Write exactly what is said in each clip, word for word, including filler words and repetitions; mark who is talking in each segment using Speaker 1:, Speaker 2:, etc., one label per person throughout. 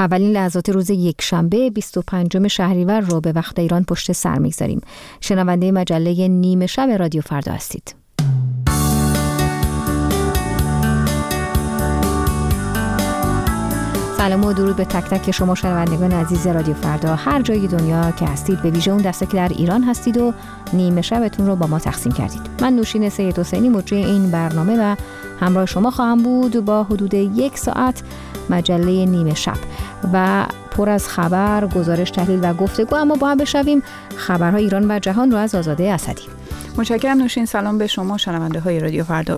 Speaker 1: اولین لحظات روز یکشنبه بیست و پنجم شهریور رو به وقت ایران پشت سر میگذاریم. شنونده مجله نیمه شب رادیو فردا هستید. سلام و درود به تک تک شما شنوندگان عزیز رادیو فردا هر جای دنیا که هستید، به ویژه اون دسته که در ایران هستید و نیمه شبتون رو با ما تقسیم کردید. من نوشین سید حسینی مجری این برنامه و همراه شما خواهم بود با حدود یک ساعت مجله نیمه شب و پر از خبر، گزارش، تحلیل و گفتگو. اما با هم بشویم خبرهای ایران و جهان رو از آزاده اسدی.
Speaker 2: متشکرم نوشین. سلام به شما شنونده های رادیو فردا.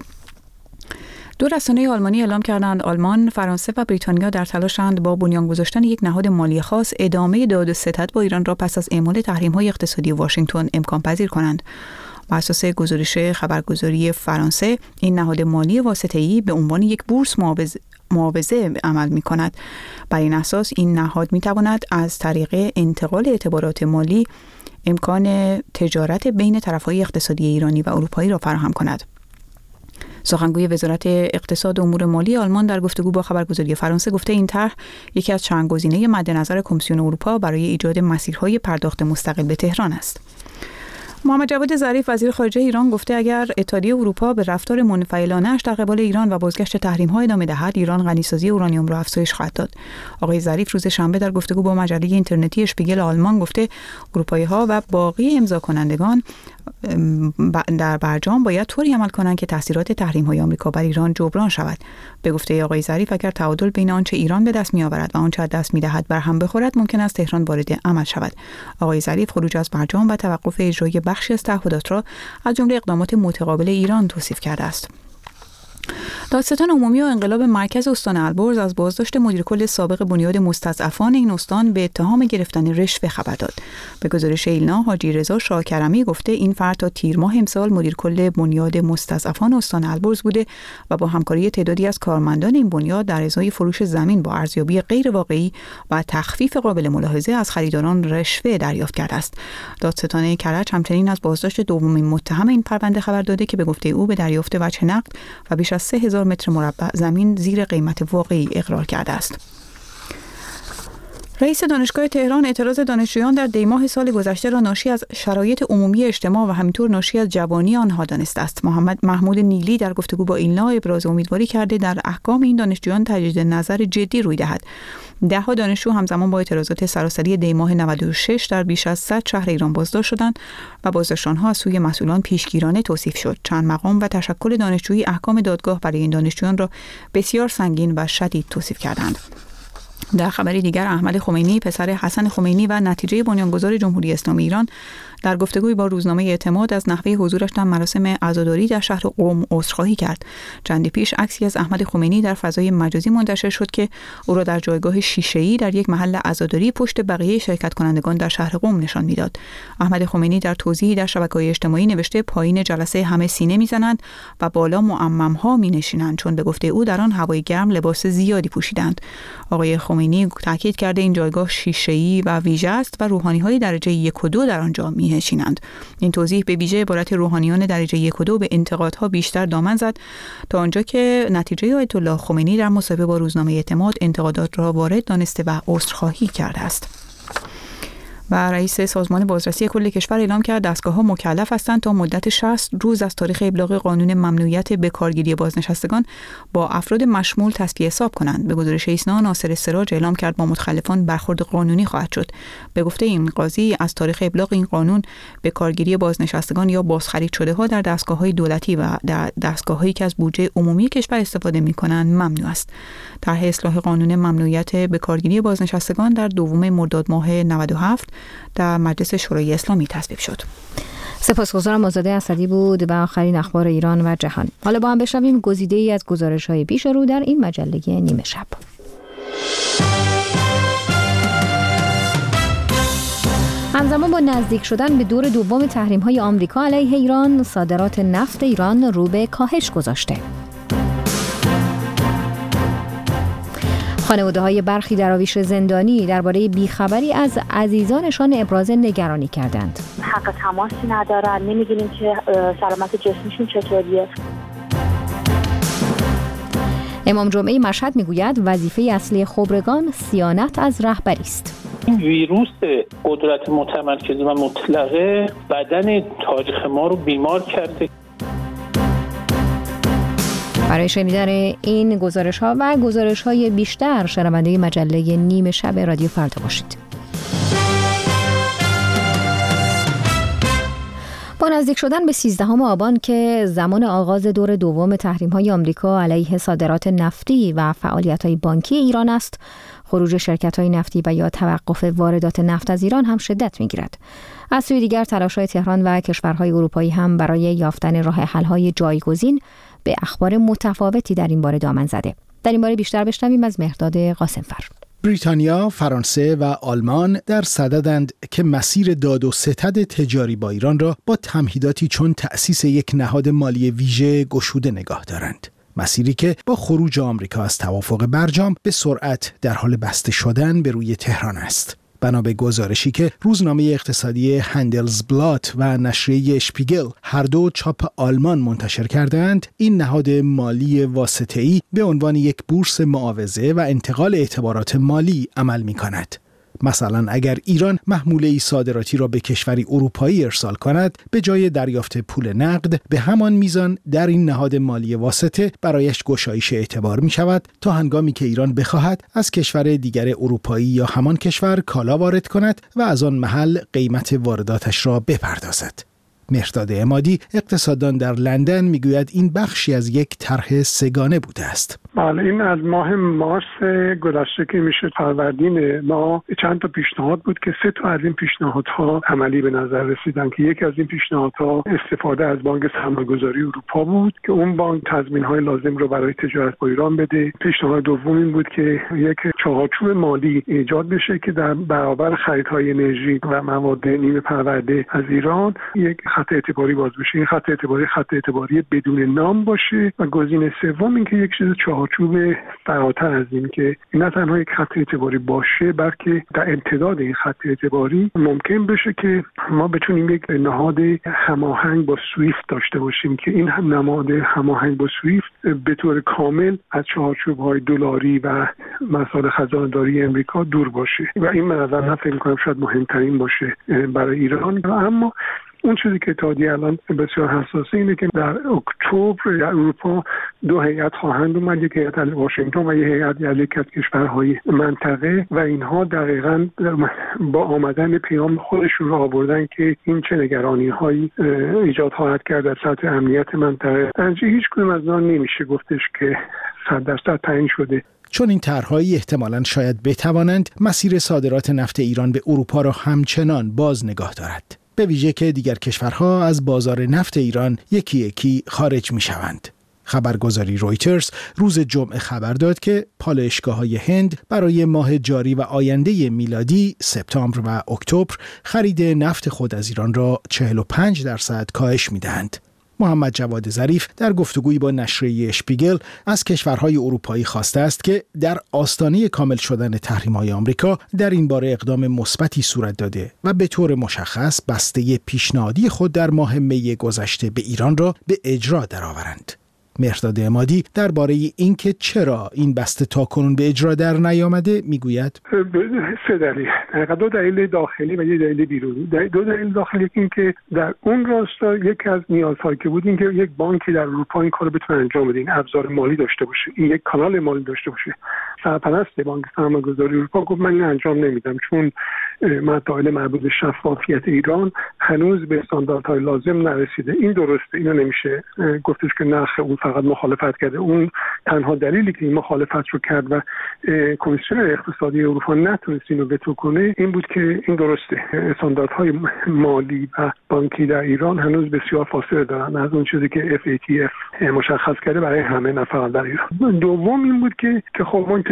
Speaker 2: دو رسانه آلمانی اعلام کردند آلمان، فرانسه و بریتانیا در تلاشند با بنیان گذاشتن یک نهاد مالی خاص ادامه داد و ستد با ایران را پس از اعمال تحریم‌های اقتصادی واشنگتن امکان پذیر کنند. بر اساس گزارش خبرگزاری فرانسه، این نهاد مالی واسطه‌ای به عنوان یک بورس معاوضه معاوضه عمل می کند. بر این اساس این نهاد می تواند از طریق انتقال اعتبارات مالی امکان تجارت بین طرفهای اقتصادی ایرانی و اروپایی را فراهم کند. سخنگوی وزارت اقتصاد و امور مالی آلمان در گفتگو با خبرگزاری فرانسه گفته این طرح یکی از چند گزینه مد نظر کمیسیون اروپا برای ایجاد مسیرهای پرداخت مستقل به تهران است. محمد جواد ظریف وزیر خارجه ایران گفته اگر اتحادیه اروپا به رفتار منفعلانه‌اش در قبال ایران و بازگشت تحریم‌ها ادامه دهد، ایران غنیسازی اورانیوم را افزایش خواهد داد. آقای ظریف روز شنبه در گفتگو با مجله اینترنتی اشپیگل آلمان گفته اروپایی‌ها و باقی امضا کنندگان در برجام باید طوری عمل کنند که تاثیرات تحریم‌های آمریکا بر ایران جبران شود. به گفته آقای ظریف اگر تعادل بین آنچه ایران به دست می‌آورد و آنچه از دست می‌دهد بر هم بخورد، ممکن است تهران وارد عمل شود. آقای ظریف خروج از برجام و توقف اجرای بخشی از تعهدات را از جمله اقدامات متقابل ایران توصیف کرده است. دادستان عمومی و انقلاب مرکز استان البرز از بازداشت مدیرکل سابق بنیاد مستضعفان این استان به اتهام گرفتن رشوه خبر داد. به گزارش ایلنا، حاجی رضا شاکرمی گفته این فرد تا تیر ماه امسال مدیرکل بنیاد مستضعفان استان البرز بوده و با همکاری تعدادی از کارمندان این بنیاد در ازای فروش زمین با ارزیابی غیر واقعی و تخفیف قابل ملاحظه از خریداران رشوه دریافت کرده است. دادستان کرج همچنین از بازداشت دومین متهم این پرونده خبر داده که به گفته او به دریافت وجه نقد و بیش از سه هزار متر مربع زمین زیر قیمت واقعی اقرار کرده است. رئیس دانشگاه تهران اعتراض دانشجویان در دیماه سال گذشته را ناشی از شرایط عمومی اجتماع و همینطور ناشی از جوانی آنها دانسته است. محمد محمود نیلی در گفتگو با ایلنا ابراز امیدواری کرده در احکام این دانشجویان تجدید نظر جدی روی دهد. ده ها دانشجو همزمان با اعتراضات سراسری دیماه نود و شش در بیش از صد شهر ایران بازداشت شدند و بازداشت آنها از سوی مسئولان پیشگیرانه توصیف شد. چند مقام و تشکل دانشجویی احکام دادگاه برای این دانشجویان را بسیار سنگین و شدید توصیف کردند. در خبری دیگر، احمد خمینی پسر حسن خمینی و نتیجه بنیانگذار جمهوری اسلامی ایران در گفتگوی با روزنامه اعتماد از نحوه حضورش در مراسم عزاداری در شهر قم عذرخواهی کرد. چندی پیش عکسی از احمد خمینی در فضای مجازی منتشر شد که او را در جایگاه شیشه‌ای در یک محل عزاداری پشت بقیه شرکت کنندگان در شهر قم نشان میداد. احمد خمینی در توضیحی در شبکه‌های اجتماعی نوشته پایین جلسه همه سینه میزنند و بالا معمم‌ها مینشینند، چون به گفته او در آن هوای گرم لباس زیادی پوشیدند. آقای خمینی تاکید کرده این جایگاه شیشه‌ای و ویژه است و روحانی‌های درجه یک و دو در آنجا می‌نشینند. این توضیح به ویژه عبارت روحانیان درجه یک و دو به انتقادها بیشتر دامن زد تا آنجا که نتیجه آیت الله خمینی در مصاحبه با روزنامه اعتماد انتقادات را وارد دانسته و عذرخواهی کرده است. و رئیس سازمان بازرسی کل کشور اعلام کرد دستگاه‌ها مکلف هستند تا مدت شصت روز از تاریخ ابلاغ قانون ممنوعیت بکارگیری بازنشستگان با افراد مشمول تصفیه حساب کنند. به گزارش ایسنا، ناصر سراج اعلام کرد با متخلفان برخورد قانونی خواهد شد. به گفته این قاضی از تاریخ ابلاغ این قانون بکارگیری بازنشستگان یا بازخرید شده ها در دستگاه‌های دولتی و در دستگاه‌هایی که از بودجه عمومی کشور استفاده می‌کنند ممنوع است. طرح اصلاح قانون ممنوعیت بکارگیری بازنشستگان در دوم مرداد ماه نود و هفت در مجلس شورای اسلامی تصویب شد.
Speaker 1: سپاسگزارم. آزاده اسدی بود و آخرین اخبار ایران و جهان. حالا با هم بشنویم گزیده‌ای از گزارش‌های پیش رو در این مجله نیمه شب. همزمان با نزدیک شدن به دور دوم تحریم‌های آمریکا علیه ایران، صادرات نفت ایران رو به کاهش گذاشته. خانواده‌های برخی دراویش زندانی درباره بیخبری از عزیزانشان ابراز نگرانی کردند.
Speaker 3: حق تماسی ندارن، نمی‌دونیم که سلامت جسمشون چطوریه.
Speaker 1: امام جمعه مشهد میگوید وظیفه اصلی خبرگان صیانت از رهبری است.
Speaker 4: این ویروس قدرت متمرکز و مطلقه بدن تاریخ ما رو بیمار کرده.
Speaker 1: برای شنیدن این گزارش ها و گزارش های بیشتر شنونده مجله نیم شب رادیو فردا باشید. با نزدیک شدن به سیزدهم آبان که زمان آغاز دور دوم تحریم‌های آمریکا علیه صادرات نفتی و فعالیت‌های بانکی ایران است، خروج شرکت‌های نفتی و یا توقف واردات نفت از ایران هم شدت می‌گیرد. از سوی دیگر تلاش‌های تهران و کشورهای اروپایی هم برای یافتن راه حل‌های جایگزین به اخبار متفاوتی در این باره دامن زده. در این باره بیشتر بشنویم از مهرداد قاسمفر.
Speaker 5: بریتانیا، فرانسه و آلمان در صددند که مسیر داد و ستد تجاری با ایران را با تمهیداتی چون تأسیس یک نهاد مالی ویژه گشوده نگاه دارند. مسیری که با خروج آمریکا از توافق برجام به سرعت در حال بسته شدن به روی تهران است. بنا به گزارشی که روزنامه اقتصادی هندلزبلات و نشریه اشپیگل هر دو چاپ آلمان منتشر کردند، این نهاد مالی واسطه‌ای به عنوان یک بورس معاوضه و انتقال اعتبارات مالی عمل می‌کند. مثلا اگر ایران محموله صادراتی را به کشوری اروپایی ارسال کند، به جای دریافت پول نقد به همان میزان در این نهاد مالی واسطه برایش گشایش اعتبار می شود تا هنگامی که ایران بخواهد از کشور دیگر اروپایی یا همان کشور کالا وارد کند و از آن محل قیمت وارداتش را بپردازد. مهرداد عمادی اقتصاددان در لندن میگوید این بخشی از یک طرح سگانه بوده است.
Speaker 6: بله، این از ماه مارس گذشته که میشه فروردین ما چند تا پیشنهاد بود که سه تا از این پیشنهادها عملی به نظر رسیدن که یکی از این پیشنهادها استفاده از بانک سرمایه‌گذاری اروپا بود که اون بانک تضمین‌های لازم رو برای تجارت با ایران بده. پیشنهاد دوم این بود که یک چارچوب مالی ایجاد بشه که در برابر خریدهای انرژی و مواد نیمه پرورده از ایران یک خط اعتباری باز بشه. این خط اعتباری خط اعتباری بدون نام باشه و گزینه سوم این که یک چیز چارچوب فراتر از این که نه تنها یک خط اعتباری باشه بلکه در امتداد این خط اعتباری ممکن بشه که ما بتونیم یک نهاد هماهنگ با سویفت داشته باشیم که این هم نهاد هماهنگ با سویفت به طور کامل از چارچوب‌های دلاری و مسائل خزانه‌داری امریکا دور باشه و این به نظر من فکر می‌کنم شاید مهمترین باشه برای ایران. اما اون چیزی که اتحادیه الان بسیار حساسه اینه که در اکتبر در اروپا دو هیئت خواهند اومد، یک هیئت از واشنگتن و یک هیئت از یک از کشورهای منطقه و اینها دقیقاً با آمدن پیام خودشون رو آوردن که این چه نگرانی‌هایی ایجاد خواهد کرد در سطح امنیت منطقه. از هیچ کدوم از آن نمیشه گفتش که صد درصد تعیین شده.
Speaker 5: چون این طرح‌هایی احتمالاً شاید بتوانند مسیر صادرات نفت ایران به اروپا را همچنان باز نگاه دارد، به ویژه که دیگر کشورها از بازار نفت ایران یکی یکی خارج می شوند. خبرگزاری رویترز روز جمعه خبر داد که پالایشگاه‌های هند برای ماه جاری و آینده میلادی سپتامبر و اکتبر خرید نفت خود از ایران را چهل و پنج درصد کاهش می‌دهند. محمد جواد ظریف در گفتگویی با نشریه اشپیگل از کشورهای اروپایی خواسته است که در آستانه کامل شدن تحریم‌های آمریکا در این باره اقدام مثبتی صورت داده و به طور مشخص بسته پیشنهادی خود در ماه می گذشته به ایران را به اجرا درآورند. مهرداد عمادی درباره اینکه چرا این بسته تاکنون به اجرا در نیامده میگوید
Speaker 6: سه دلیل، دو دلیل داخلی و یک دلیل بیرونی. دو دلیل داخلی این که در اون راستا یکی از نیازهایی که بود این که یک بانکی در اروپا این کارو بتونه انجام بده، این ابزار مالی داشته باشه، این یک کانال مالی داشته باشه. سرپرست بانک سرمایه‌گذاری اروپا گفت من انجام نمیدم چون مسائل مربوط به شفافیت ایران هنوز به استانداردهای لازم نرسیده. این درسته، اینو نمیشه گفتش که نخ اون فقط مخالفت کرده. اون تنها دلیلی که این مخالفت رو کرد و کمیسیون اقتصادی اروپا نتونست اینو وتو کنه این بود که این درسته استانداردهای مالی و بانکی در ایران هنوز بسیار فاصله دارن از اون چیزی که اف ای تی اف مشخص کرده برای همه، نه فقط در ایران. دوم این بود که که خب ما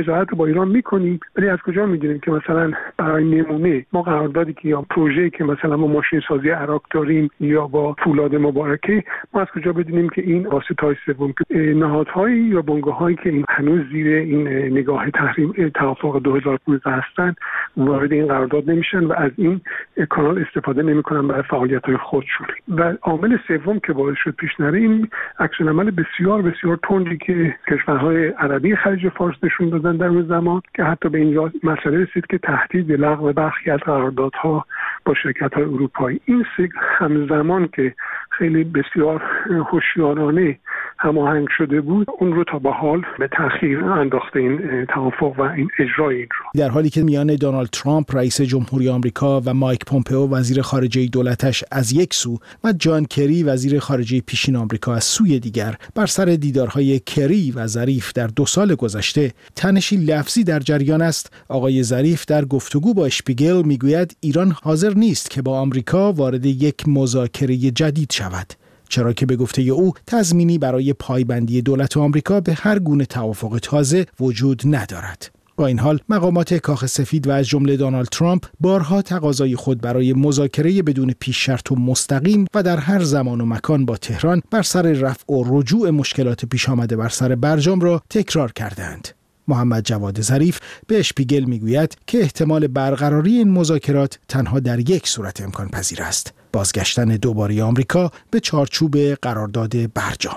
Speaker 6: تجارت با ایران میکنیم، ولی از کجا میدونیم که مثلا برای نمونه ما قراردادی که یا پروژه‌ای که مثلا ما ماشین سازی عراق داریم یا با فولاد مبارکه، ما از کجا بدونیم که این واسطه‌های سوم که نهادهایی یا بنگاه‌هایی که این هنوز زیر این نگاه تحریم توافق دو هزار و پانزده هستن وارد این قرارداد نمیشن و از این کانال استفاده نمیکنن برای فعالیت‌های خودشون. و عامل سوم که باعث شد پیش نره این عکس‌العمل بسیار بسیار تندی که کشورهای عربی خلیج فارس نشون دادن در اون زمان که حتی به این مسئله رسید که تهدید به لغو برخی از قراردادها با شرکت‌های اروپایی. این سه همزمان که خیلی بسیار هوشیارانه هماهنگ شده بود، اون رو تا به حال به تأخیر انداخته این توافق و این اجرای این رو.
Speaker 5: در حالی که میان دونالد ترامپ رئیس جمهوری آمریکا و مایک پومپئو وزیر خارجه دولتش از یک سو و جان کری وزیر خارجه پیشین آمریکا از سوی دیگر بر سر دیدارهای کری و ظریف در دو سال گذشته تنشی لفظی در جریان است، آقای ظریف در گفتگو با اشپیگل میگوید ایران حاضر نیست که با آمریکا وارد یک مذاکره جدید شود، چرا که به گفته او تضمینی برای پایبندی دولت آمریکا به هر گونه توافق تازه وجود ندارد. با این حال مقامات کاخ سفید و از جمله دونالد ترامپ بارها تقاضای خود برای مذاکره بدون پیش شرط و مستقیم و در هر زمان و مکان با تهران بر سر رفع و رجوع مشکلات پیش آمده بر سر برجام را تکرار کردند. محمد جواد ظریف به اشپیگل میگوید که احتمال برقراری این مذاکرات تنها در یک صورت امکان پذیر است: بازگشتن دوباره آمریکا به چارچوب قرارداد برجام.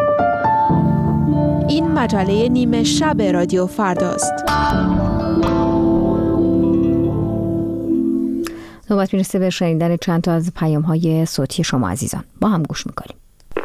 Speaker 7: این مجله نیمه شب رادیو فرداست.
Speaker 1: نوبت میرسه به شنیدن چند تا از پیام‌های صوتی شما عزیزان. با هم گوش میکنیم.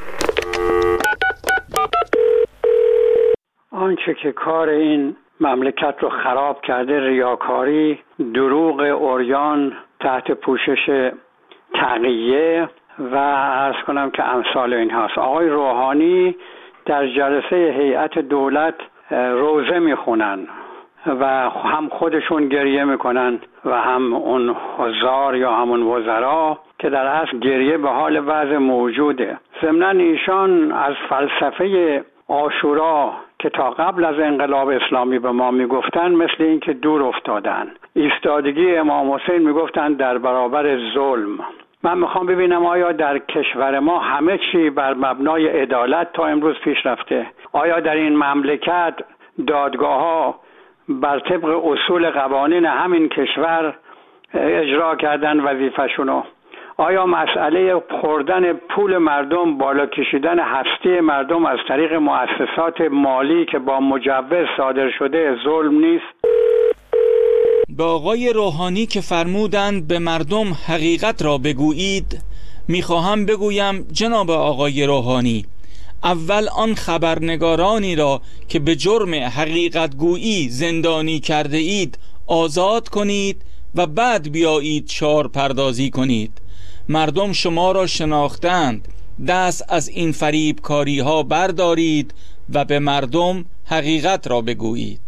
Speaker 8: آنچه که کار این مملکت رو خراب کرده ریاکاری، دروغ عریان تحت پوشش تقیه و عرض کنم که امثال این هست. آقای روحانی در جلسه هیئت دولت روزه میخونن و هم خودشون گریه میکنن و هم اون حضار یا همون وزرا که در اصل گریه به حال وضع موجوده. ضمناً ایشان از فلسفه عاشورا که تا قبل از انقلاب اسلامی به ما میگفتن مثل این که دور افتادن. ایستادگی امام حسین میگفتن در برابر ظلم. من میخوام ببینم آیا در کشور ما همه چی بر مبنای عدالت تا امروز پیش رفته؟ آیا در این مملکت دادگاه ها بر طبق اصول قوانین همین کشور اجرا کردن وظیفه‌شونو؟ آیا مسئله خوردن پول مردم، بالا کشیدن هستی مردم از طریق مؤسسات مالی که با مجوز صادر شده ظلم نیست؟
Speaker 9: به آقای روحانی که فرمودند به مردم حقیقت را بگویید، میخواهم بگویم جناب آقای روحانی، اول آن خبرنگارانی را که به جرم حقیقت گویی زندانی کرده اید آزاد کنید و بعد بیایید شعار پردازی کنید. مردم شما را شناختند، دست از این فریبکاری ها بردارید و به مردم حقیقت را بگویید.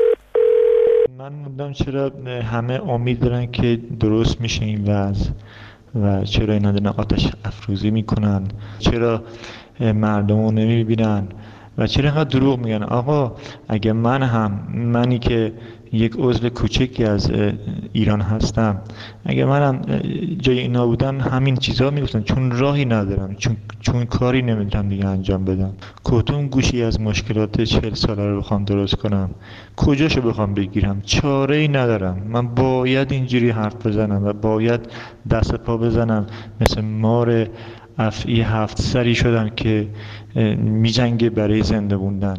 Speaker 10: من موندم چرا همه امید دارن که درست میشه این وضع و چرا اینا دارن آتش افروزی میکنن، چرا مردم رو نمیبینن و چرا اینقدر دروغ میگن. آقا اگه من هم منی که یک عضو کوچکی از ایران هستم، اگه منم جای اینا بودم همین چیزا میگفتم، چون راهی ندارم، چون چون کاری نمیتونم دیگه انجام بدم. کدوم گوشی از مشکلات چهل ساله رو بخوام درست کنم، کجاشو بخوام بگیرم، چاره ای ندارم. من باید اینجوری حرف بزنم و باید دست پا بزنم مثل مار افعی هفت سری شدم که میجنگه برای زنده موندن.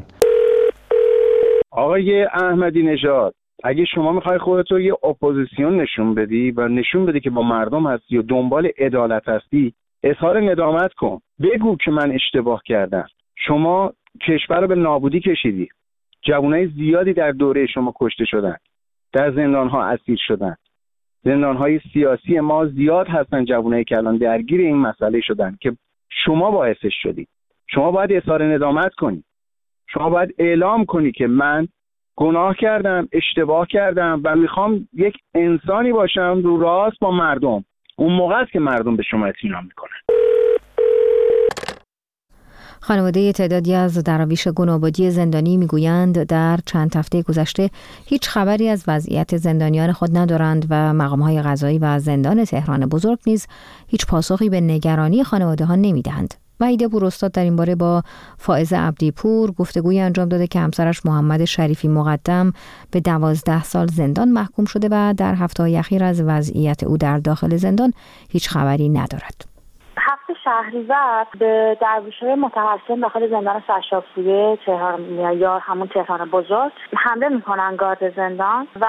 Speaker 11: آقای احمدی نژاد، اگه شما میخوای خودت رو یه اپوزیسیون نشون بدی و نشون بدی که با مردم هستی و دنبال عدالت هستی، اظهار ندامت کن، بگو که من اشتباه کردم. شما کشور رو به نابودی کشیدی، جوانای زیادی در دوره شما کشته شدن، در زندان‌ها اسیر شدن، زندان‌های سیاسی ما زیاد هستن، جوانایی که الان درگیر این مسئله شدن که شما باعثش شدی. شما باید اظهار ندامت کنی، شما باید اعلام کنی که من گناه کردم، اشتباه کردم و میخوام یک انسانی باشم رو راست با مردم. اون موقع است که مردم به شما اطمینان میکنن.
Speaker 1: خانواده تعدادی از دراویش گنابادی زندانی میگویند در چند هفته گذشته هیچ خبری از وضعیت زندانیان خود ندارند و مقام‌های قضایی و زندان تهران بزرگ نیز هیچ پاسخی به نگرانی خانواده ها نمیدهند. وحیده پوراستاد در این باره با فائزه عبدیپور گفتگوی انجام داده که همسرش محمد شریفی مقدم به دوازده سال زندان محکوم شده و در هفته‌های اخیر از وضعیت او در داخل زندان هیچ خبری ندارد.
Speaker 3: هفته شهریور به درویش‌های متحصن داخل زندان سرشاپوری تهران یا همون تهران بزرگ حمله میکنن گارد زندان و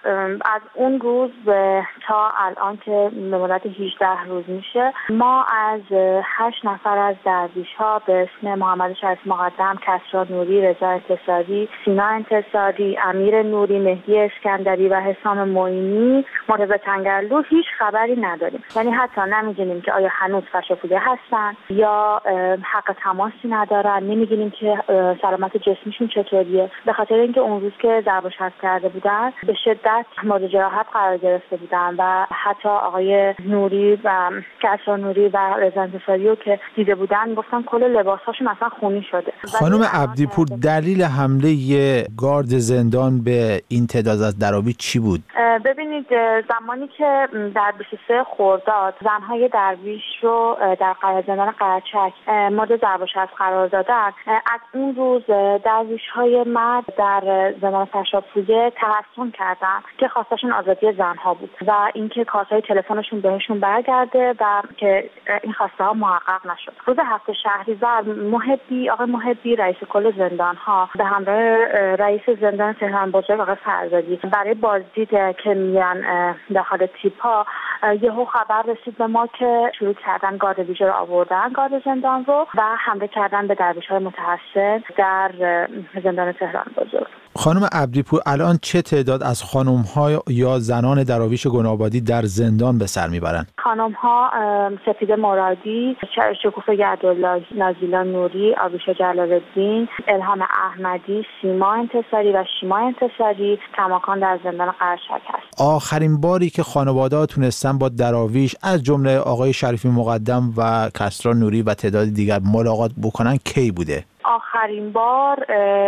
Speaker 3: از اون روز به تا الان که به مدت هجده روز میشه ما از هشت نفر از درویش‌ها به اسم محمد شریفی مقدم، کسری نوری، رضا انتصاری، سینا انتصاری، امیر نوری، مهدی اسکندری و حسام معینی مرتضی تنگرلو هیچ خبری نداریم. یعنی حتی نمی‌دونیم که آیا هنوز سرشاپوری هستن یا حق تماسی ندارن، نمی‌دونیم که سلامت جسمیشون چطوریه، به خاطر اینکه اون روز که ضرب و شتم کرده بودن به شدت مورد جراحت قرار گرفته بودن و حتی آقای نوری و کسری نوری و رضا انتصاری رو که دیده بودن گفتن کل لباساشون اصلا خونی شده.
Speaker 12: خانم عبدیپور، دلیل حمله گارد زندان به این تعداد از دراویش چی بود؟
Speaker 3: ببینید زمانی که در بیست و سه خرداد زنهای درویش رو در قرار زندان قرچک مورد ضرب و شتم قرار دادن، از اون روز درویش‌های مرد در زندان سرشاپوری تحسن کردن که خواستشون آزادی زنها بود و اینکه کارت‌های تلفنشون بهشون برگرده و که این خواسته ها محقق نشد. روز هفته شهریور محبی آقای محبی رئیس کل زندان‌ها به همراه رئیس زندان تهران بزرگ آقای فرزادی برای بازدید که میان داخل تیپا یهو خبر رسید به ما که شروع کردن گارد ویژه رو آوردن گارد زندان رو و حمله کردن به درویش‌های متحصن در زندان تهران بزرگ.
Speaker 12: خانم عبدیپور، الان چه تعداد از خانم‌ها یا زنان دراویش گنابادی در زندان به سر میبرن؟
Speaker 3: خانم‌ها سپیده مرادی، شکوفه گردالله، نازیلا نوری، آبیشا جلال‌الدین، الهام احمدی، سیما انتصاری و شیما انتصاری کماکان در زندان قرچک هست.
Speaker 12: آخرین باری که خانواده‌ها تونستن با دراویش از جمله آقای شریفی مقدم و کسری نوری و تعداد دیگر ملاقات بکنن کی بوده؟
Speaker 3: آخرین بار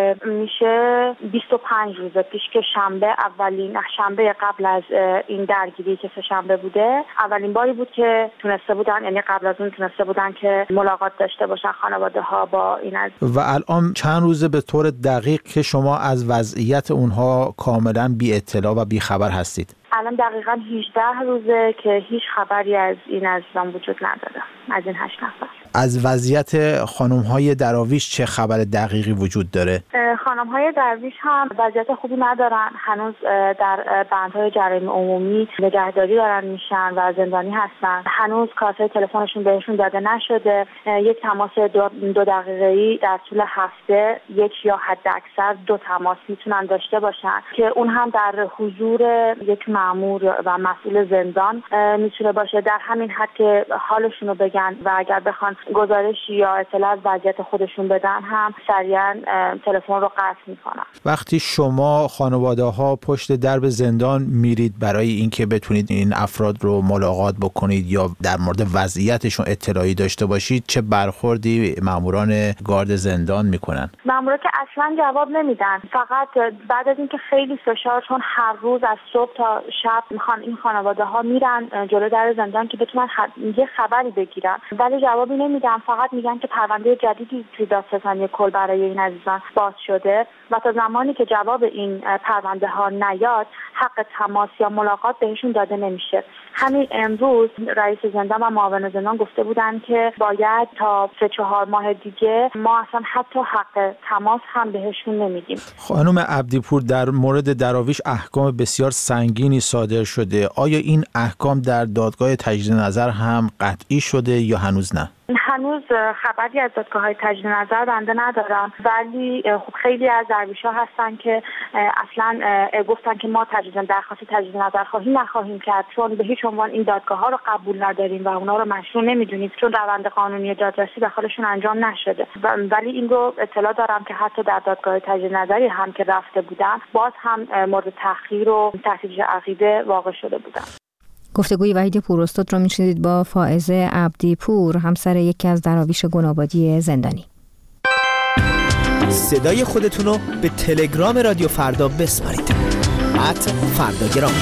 Speaker 3: میشه بیست و پنج روز پیش که شنبه اولین شنبه قبل از این درگیری که سه شنبه بوده اولین باری بود که تونسته بودن، یعنی قبل از اون تونسته بودن که ملاقات داشته باشن خانواده ها با این از.
Speaker 12: و الان چند روزه به طور دقیق که شما از وضعیت اونها کاملا بی اطلاع و بی خبر هستید؟
Speaker 3: الان دقیقاً هجده روزه که هیچ خبری از این عزیزان وجود نداره، از این هشت نفر.
Speaker 12: از وضعیت خانم‌های دراویش چه خبر دقیقی وجود داره؟
Speaker 3: خانم‌های درویش هم وضعیت خوبی ندارن، هنوز در بندهای جرایم عمومی نگهداری دارن میشن و زندانی هستن. هنوز کارت تلفنشون بهشون داده نشده. یک تماس دو, دو دقیقه‌ای در طول هفته یک یا حد اکثر دو تماس میتونن داشته باشن که اون هم در حضور یک مأمور و مسئول زندان میتونه باشه، در همین حد که حالشون رو بگن و اگر بخوان گزارشی یا اطلاع از وضعیت خودشون بدن هم سریعا تلفن رو قطع میکنن.
Speaker 12: وقتی شما خانواده ها پشت درب زندان میرید برای اینکه بتونید این افراد رو ملاقات بکنید یا در مورد وضعیتشون اطلاعی داشته باشید، چه برخوردی ماموران گارد زندان میکنن؟
Speaker 3: مامورا که اصلا جواب نمیدن، فقط بعد از اینکه خیلی فشار، چون هر روز از صبح تا شب میخوان این خانواده ها میرن جلو در زندان که بتونن یه خبری بگیرن ولی جوابی نمیدن، فقط میگن که پرونده جدیدی توی دادستانی کل برای این عزیزان باز شده و تا زمانی که جواب این پرونده ها نیاد حق تماس یا ملاقات بهشون داده نمیشه. همین امروز رئیس زندان و معاون زندان گفته بودن که باید تا سه چهار ماه دیگه ما اصلا حتی حق تماس هم بهشون نمیدیم.
Speaker 12: خانم عبدیپور، در مورد دراویش احکام بسیار سنگینی صادر شده. آیا این احکام در دادگاه تجدید نظر هم قطعی شده یا هنوز نه؟
Speaker 3: هنوز خبری از دادگاه‌های تجدید نظر بنده ندارم، ولی خب خیلی از درویش‌ها هستن که اصلا گفتن که ما تجدید درخواست تجدید نظر خواهی نخواهیم کرد چون به هیچ عنوان این دادگاه‌ها رو قبول نداریم و اونا رو مشروع نمی‌دونیم چون روند قانونی دادرسی داخلشون انجام نشده. ولی این رو اطلاع دارم که حتی در دادگاه تجدید نظری هم که رفته بودن باز هم مورد تأخیر و تحریف عقیده واقع شده بودن.
Speaker 1: گفتگوی وحیده پوراستاد را میشنیدید با فائزه عبدیپور، همسر یکی از دراویش گنابادی زندانی.
Speaker 13: صدای خودتون رو به تلگرام رادیو فردا بسپارید. ات فرداگرام.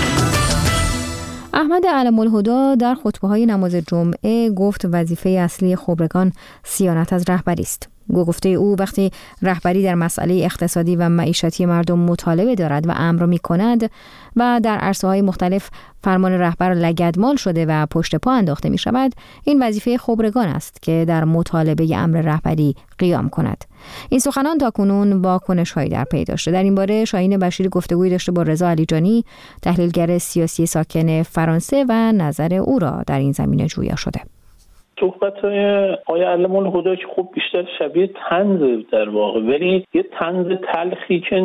Speaker 1: احمد علم الهدا در خطبه‌های نماز جمعه گفت وظیفه اصلی خبرگان صیانت از رهبری است. گفته او وقتی رهبری در مسئله اقتصادی و معیشتی مردم مطالبه دارد و امر می کند و در عرصه‌های مختلف فرمان رهبر لگدمال شده و پشت پا انداخته می شود، این وظیفه خبرگان است که در مطالبه امر رهبری قیام کند. این سخنان تاکنون واکنش‌هایی در پی داشته. در این باره شاهین بشیری گفتگویی داشته با رضا علیجانی، تحلیلگر سیاسی ساکن فرانسه، و نظر او را در این زمینه جویا شده.
Speaker 4: صحبت‌های آقای علم الهدا که خب بیشتر شبیه طنز در واقع، ولی یه طنز تلخی که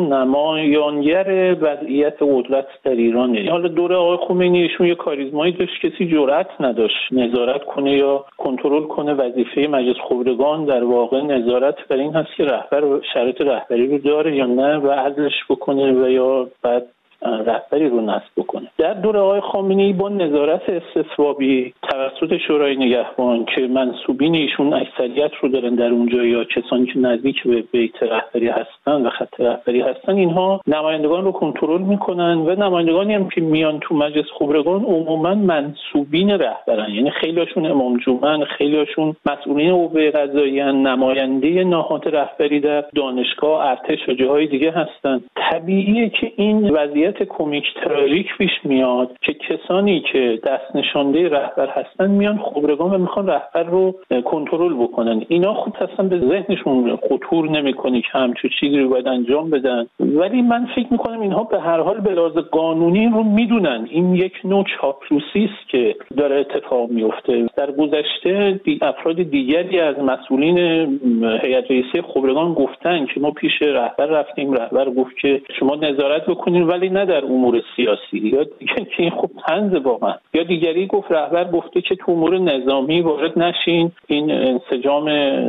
Speaker 4: نمایانگر وضعیت قدرت در ایرانه. حالا دوره آقای خمینی ایشون یه کاریزمایی داشت، کسی جرأت نداشت نظارت کنه یا کنترل کنه. وظیفه مجلس خبرگان در واقع نظارت بر این هست که رهبر شرایط رهبری رو داره یا نه و عزلش بکنه و یا بعد رهبری رو نصب بکنه. در دوره آقای خامنه‌ای با نظارت استصوابی توسط شورای نگهبان که منسوبین ایشون اکثریت رو دارن در اونجا یا کسانی که نزدیک به بیت رهبری هستن و خط رهبری هستن، اینها نمایندگان رو کنترل میکنن و نمایندگانی هم که میان تو مجلس خبرگان عموما منسوبین رهبرن، یعنی خیلیاشون امام جمعه، خیلیاشون مسئولین قوه قضاییه، نماینده نهاد رهبری در دانشگاه، ارتش و جاهای دیگه هستن. طبیعیه که این وضعیت کمیک تراژیک پیش میاد که کسانی که دست نشانده رهبر هستن میان خبرگان و میخوان رهبر رو کنترل بکنن. اینا خود اصلا به ذهنشون خطور نمیکنه که همچون چیزی رو باید انجام بدن، ولی من فکر میکنم اینها به هر حال به لحاظ قانونی رو میدونن این یک نوع چاپلوسی است که داره اتفاق میفته. در گذشته دی افراد دیگری از مسئولین هیئت رئیسه خبرگان گفتن که ما پیش رهبر رفتیم، رهبر گفت که شما نظارت بکنین ولی نه در امور سیاسی، یا دیگه که این خب طنز واقعا. یا دیگری گفت رهبر گفته که تو امور نظامی وارد نشین، این انسجام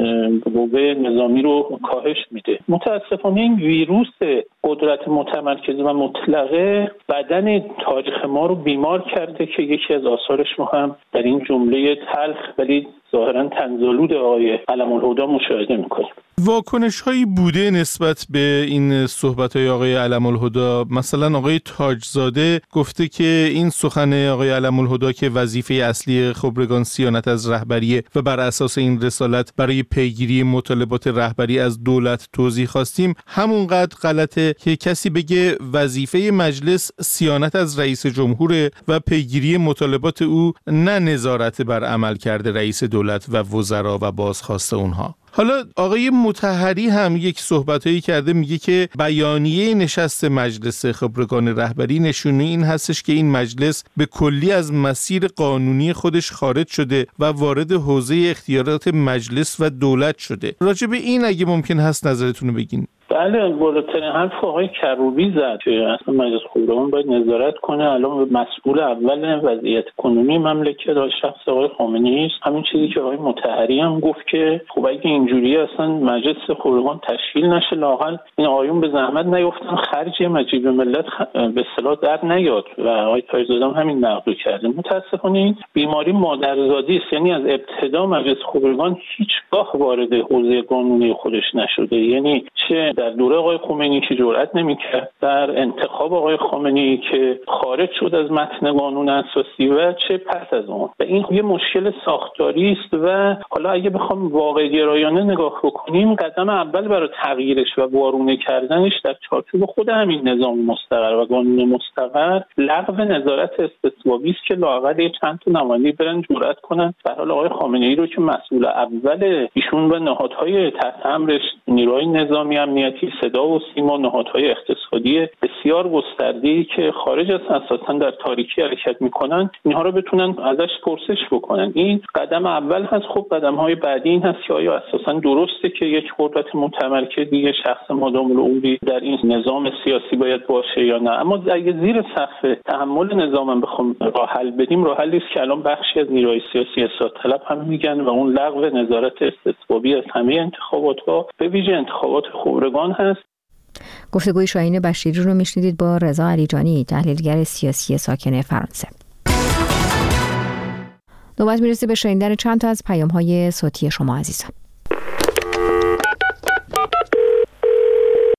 Speaker 4: قوه نظامی رو کاهش میده. متاسفانه این ویروس قدرت متمرکز و مطلقه بدن تاریخ ما رو بیمار کرده که یکی از آثارش رو هم در این جمله تلخ ولی ظاهرا طنزآلود آقای علم الهدا مشاهده میکنیم.
Speaker 14: واکنش هایی بوده نسبت به این صحبت های آقای علم الهدا. مثلا آقای تاجزاده گفته که این سخن آقای علم الهدا که وظیفه اصلی خبرگان صیانت از رهبریه و بر اساس این رسالت برای پیگیری مطالبات رهبری از دولت توضیح خواستیم، همونقدر غلطه که کسی بگه وظیفه مجلس صیانت از رئیس جمهور و پیگیری مطالبات او، نه نظارت بر عمل کرده رئیس دولت و وزرا و بازخواست اونها. حالا آقای مطهری هم یک صحبتایی کرده، میگه که بیانیه نشست مجلس خبرگان رهبری نشونه این هستش که این مجلس به کلی از مسیر قانونی خودش خارج شده و وارد حوزه اختیارات مجلس و دولت شده. راجع به این اگه ممکن هست نظرتون رو بگین.
Speaker 4: بله، بالاترین حرف آقای کروبی زد که اصلا مجلس خبرگان باید نظارت کنه. الان مسئول اول وضعیت کنونی مملکت شخص آقای خامنه‌ای است. همین چیزی که آقای مطهری هم گفت که خب اگه اینجوری اصلا مجلس خبرگان تشکیل نشه، لااقل این آقایون به زحمت نیفتن خرج مجیب ملت به اصطلاح در نیاد و آقای تاجزاده هم همین نقد کرده. متاسفانه این بیماری مادرزادی است، یعنی از ابتدا مجلس خبرگان هیچگاه وارد حوزه قانونی خودش نشده. یعنی چه در دوره آقای خمینی که جرئت نمی‌کرد، در انتخاب آقای خامنه‌ای که خارج شد از متن قانون اساسی و چه پس از اون. و این یه مشکل ساختاری است و حالا اگه بخوام واقع گرایانه نگاه بکنیم، قدم اول برای تغییرش و وارونه کردنش در چارچوب خود همین نظام مستقر و قانون مستقر لغو نظارت استثبابی است که لااقل چند تا نماینده برن جرئت کنن به حال آقای خامنه‌ای رو که مسئول اول ایشون و نهادهای تحت امرش، نیروهای نظامی، امنیتی، صدا و سیما، نهادهای اقتصادی بسیار گسترده‌ای که خارج از اساساً در تاریکی حرکت میکنن، اینها رو بتونن ازش پرسش بکنن. این قدم اول هست. خب قدم‌های بعدی این هست که آیا اساساً درسته که یک قدرت متمرکزی، یک شخص مادام العمری در این نظام سیاسی باید باشه یا نه. اما اگه زیر سقف تحمل نظام بخوام راه حل بدیم، راه حلی است که الان بخشی از نیروهای سیاسی اصلاح طلب هم میگن و اون لغو نظارت استثبابی از همه انتخابات‌ها به ویژه انتخابات خبرگان هست.
Speaker 1: گفتگوی شاهین بشیری رو میشنیدید با رضا علیجانی، تحلیلگر سیاسی ساکن فرانسه. نوبت میرسه به شنیدن چند تا از پیام‌های صوتی شما عزیزان.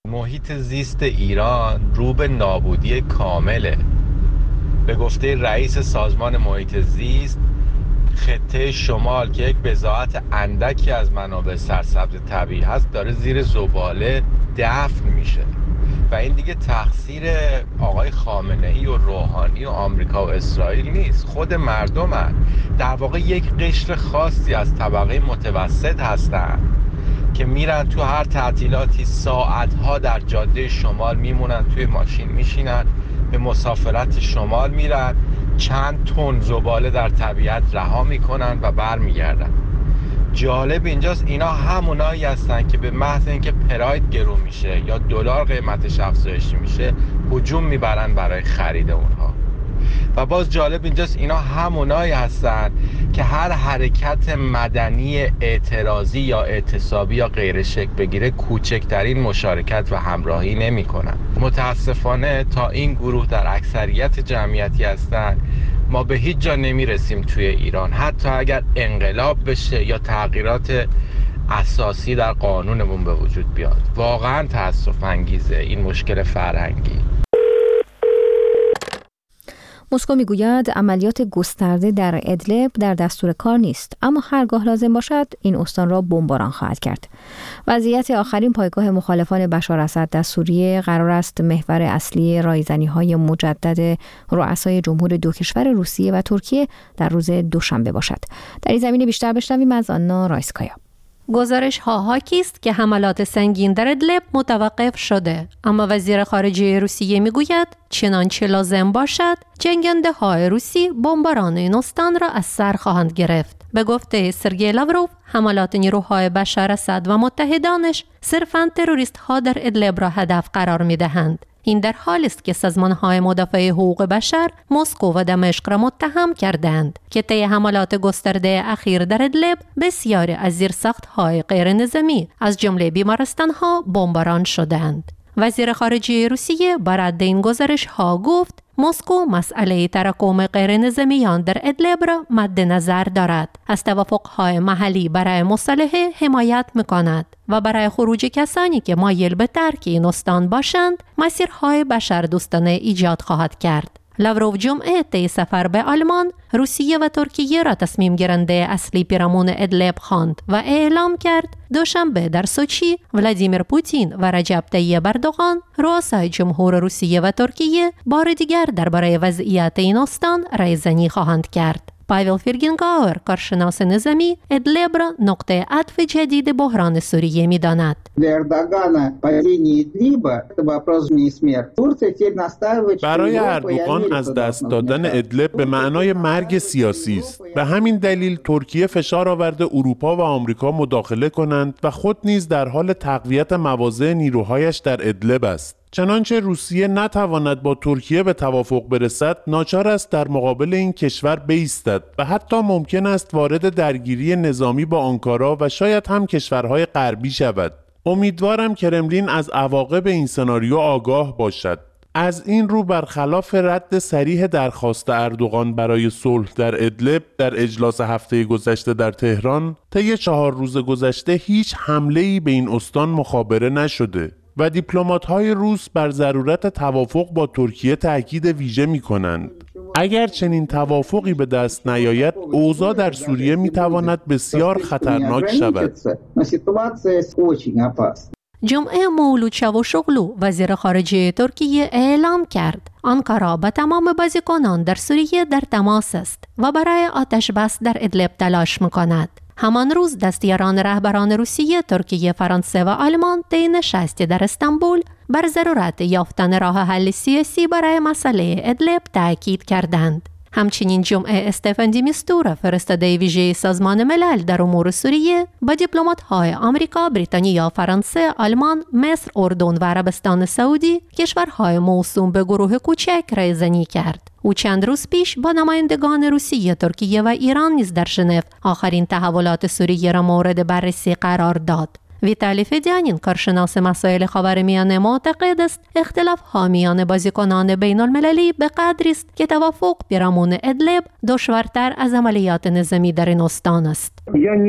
Speaker 15: محیط زیست ایران رو به نابودی کامله. به گفته رئیس سازمان محیط زیست، خطه شمال که یک بضاعت اندکی از منابع سرسبز طبیعی هست داره زیر زباله دفن میشه و این دیگه تقصیر آقای خامنه‌ای و روحانی و آمریکا و اسرائیل نیست، خود مردم هست. در واقع یک قشر خاصی از طبقه متوسط هستن که میرن تو هر تعطیلاتی ساعتها در جاده شمال میمونن، توی ماشین میشینن، به مسافرت شمال میرن، چند تن زباله در طبیعت رها میکنن و برمیگردن. جالب اینجاست اینا همونایی هستن که به محض اینکه پراید گرون میشه یا دلار قیمتش افزایش میشه هجوم میبرن برای خرید اونها. و باز جالب اینجاست اینا همونایی هستن که هر حرکت مدنی اعتراضی یا اعتصابی یا غیر شکل بگیره کوچکترین مشارکت و همراهی نمی کنن. متاسفانه تا این گروه در اکثریت جمعیتی هستن ما به هیچ جا نمی رسیم توی ایران، حتی اگر انقلاب بشه یا تغییرات اساسی در قانونمون به وجود بیاد. واقعا تأسف انگیزه این مشکل فرهنگی.
Speaker 1: مسکو میگوید عملیات گسترده در ادلب در دستور کار نیست، اما هرگاه لازم باشد این استان را بمباران خواهد کرد. وضعیت آخرین پایگاه مخالفان بشار اسد در سوریه قرار است محور اصلی رایزنی‌های مجدد رؤسای جمهور دو کشور روسیه و ترکیه در روز دوشنبه باشد. در این زمینه بیشتر بشنویم از آنا رایسکایا.
Speaker 16: گزارش ها حاکی است که حملات سنگین در ادلب متوقف شده، اما وزیر خارجه روسیه میگوید چنانچه لازم باشد جنگنده های روسی بمباران این استان را از سر خواهند گرفت. به گفته سرگئی لاوروف، حملات نیروهای بشار اسد و متحدانش صرفاً تروریست ها در ادلب را هدف قرار می دهند. این در حالی است که سازمان‌های مدافع حقوق بشر مسکو و دمشق را متهم کردند که طی حملات گسترده اخیر در ادلب بسیاری از زیرساخت‌های غیر نظامی از جمله بیمارستان‌ها بمباران شدند. وزیر خارجه روسیه بر رد این گزارش‌ها گفت مسکو مسئله تراکم غیر نظامیان در ادلب را مد نظر دارد، از توافق‌های محلی برای مصالحه حمایت می‌کند و برای خروج کسانی که مایل به ترک این استان باشند مسیرهای بشردوستانه ایجاد خواهد کرد. لاوروف جمعه طی سفر به آلمان، روسیه و ترکیه را تصمیم گیرنده اصلی پیرامون ادلب خواند و اعلام کرد دوشنبه در سوچی ولادیمیر پوتین و رجب طیب اردوغان رؤسای جمهور روسیه و ترکیه بار دیگر درباره وضعیت این استان رایزنی خواهند کرد. پاول فیرگینگاور، کارشناس نظامی، ادلب را نقطه عطف جدید بحران سوریه می داند.
Speaker 17: برای اردوغان از دست دادن ادلب به معنای مرگ سیاسی است. به همین دلیل ترکیه فشار آورده اروپا و آمریکا مداخله کنند و خود نیز در حال تقویت مواضع نیروهایش در ادلب است. چنانچه روسیه نتواند با ترکیه به توافق برسد، ناچار است در مقابل این کشور بایستد و حتی ممکن است وارد درگیری نظامی با آنکارا و شاید هم کشورهای غربی شود. امیدوارم کرملین از عواقب این سناریو آگاه باشد. از این رو برخلاف رد صریح درخواست اردوغان برای صلح در ادلب در اجلاس هفته گذشته در تهران، طی چهار روز گذشته هیچ حمله‌ای به این استان مخابره نشده و دیپلمات‌های روس بر ضرورت توافق با ترکیه تأکید ویژه می‌کنند. اگر چنین توافقی به دست نیاید، اوضاع در سوریه می‌تواند بسیار خطرناک شود.
Speaker 16: جمعه مولود چاوشوغلو، وزیر خارجه ترکیه، اعلام کرد آنکارا با تمام بازیکنان در سوریه در تماس است و برای آتش بس در ادلب تلاش می‌کند. همان روز دستیاران رهبران روسیه، ترکیه، فرانسه و آلمان طی نشستی در استانبول بر ضرورت یافتن راه حل سیاسی برای مسئله ادلب تاکید کردند. همچنین جمعه استفان دی میستورا، فرستاده ویژه سازمان ملل در امور سوریه، با دیپلمات‌های آمریکا، بریتانیا، فرانسه، آلمان، مصر، اردن و عربستان سعودی، کشورهای موسوم به گروه کوچک، رایزنی کرد. او چند روز پیش با نمایندگان روسیه، ترکیه و ایران نیز در ژنو آخرین تحولات سوریه را مورد بررسی قرار داد. ویتالی فدیانین کارشناس مسائل خاورمیانه معتقد است اختلاف حامیان بازیکنان بین المللی به قدری است که توافق پیرامون ادلب دشوارتر از عملیات نظامی در این استان است.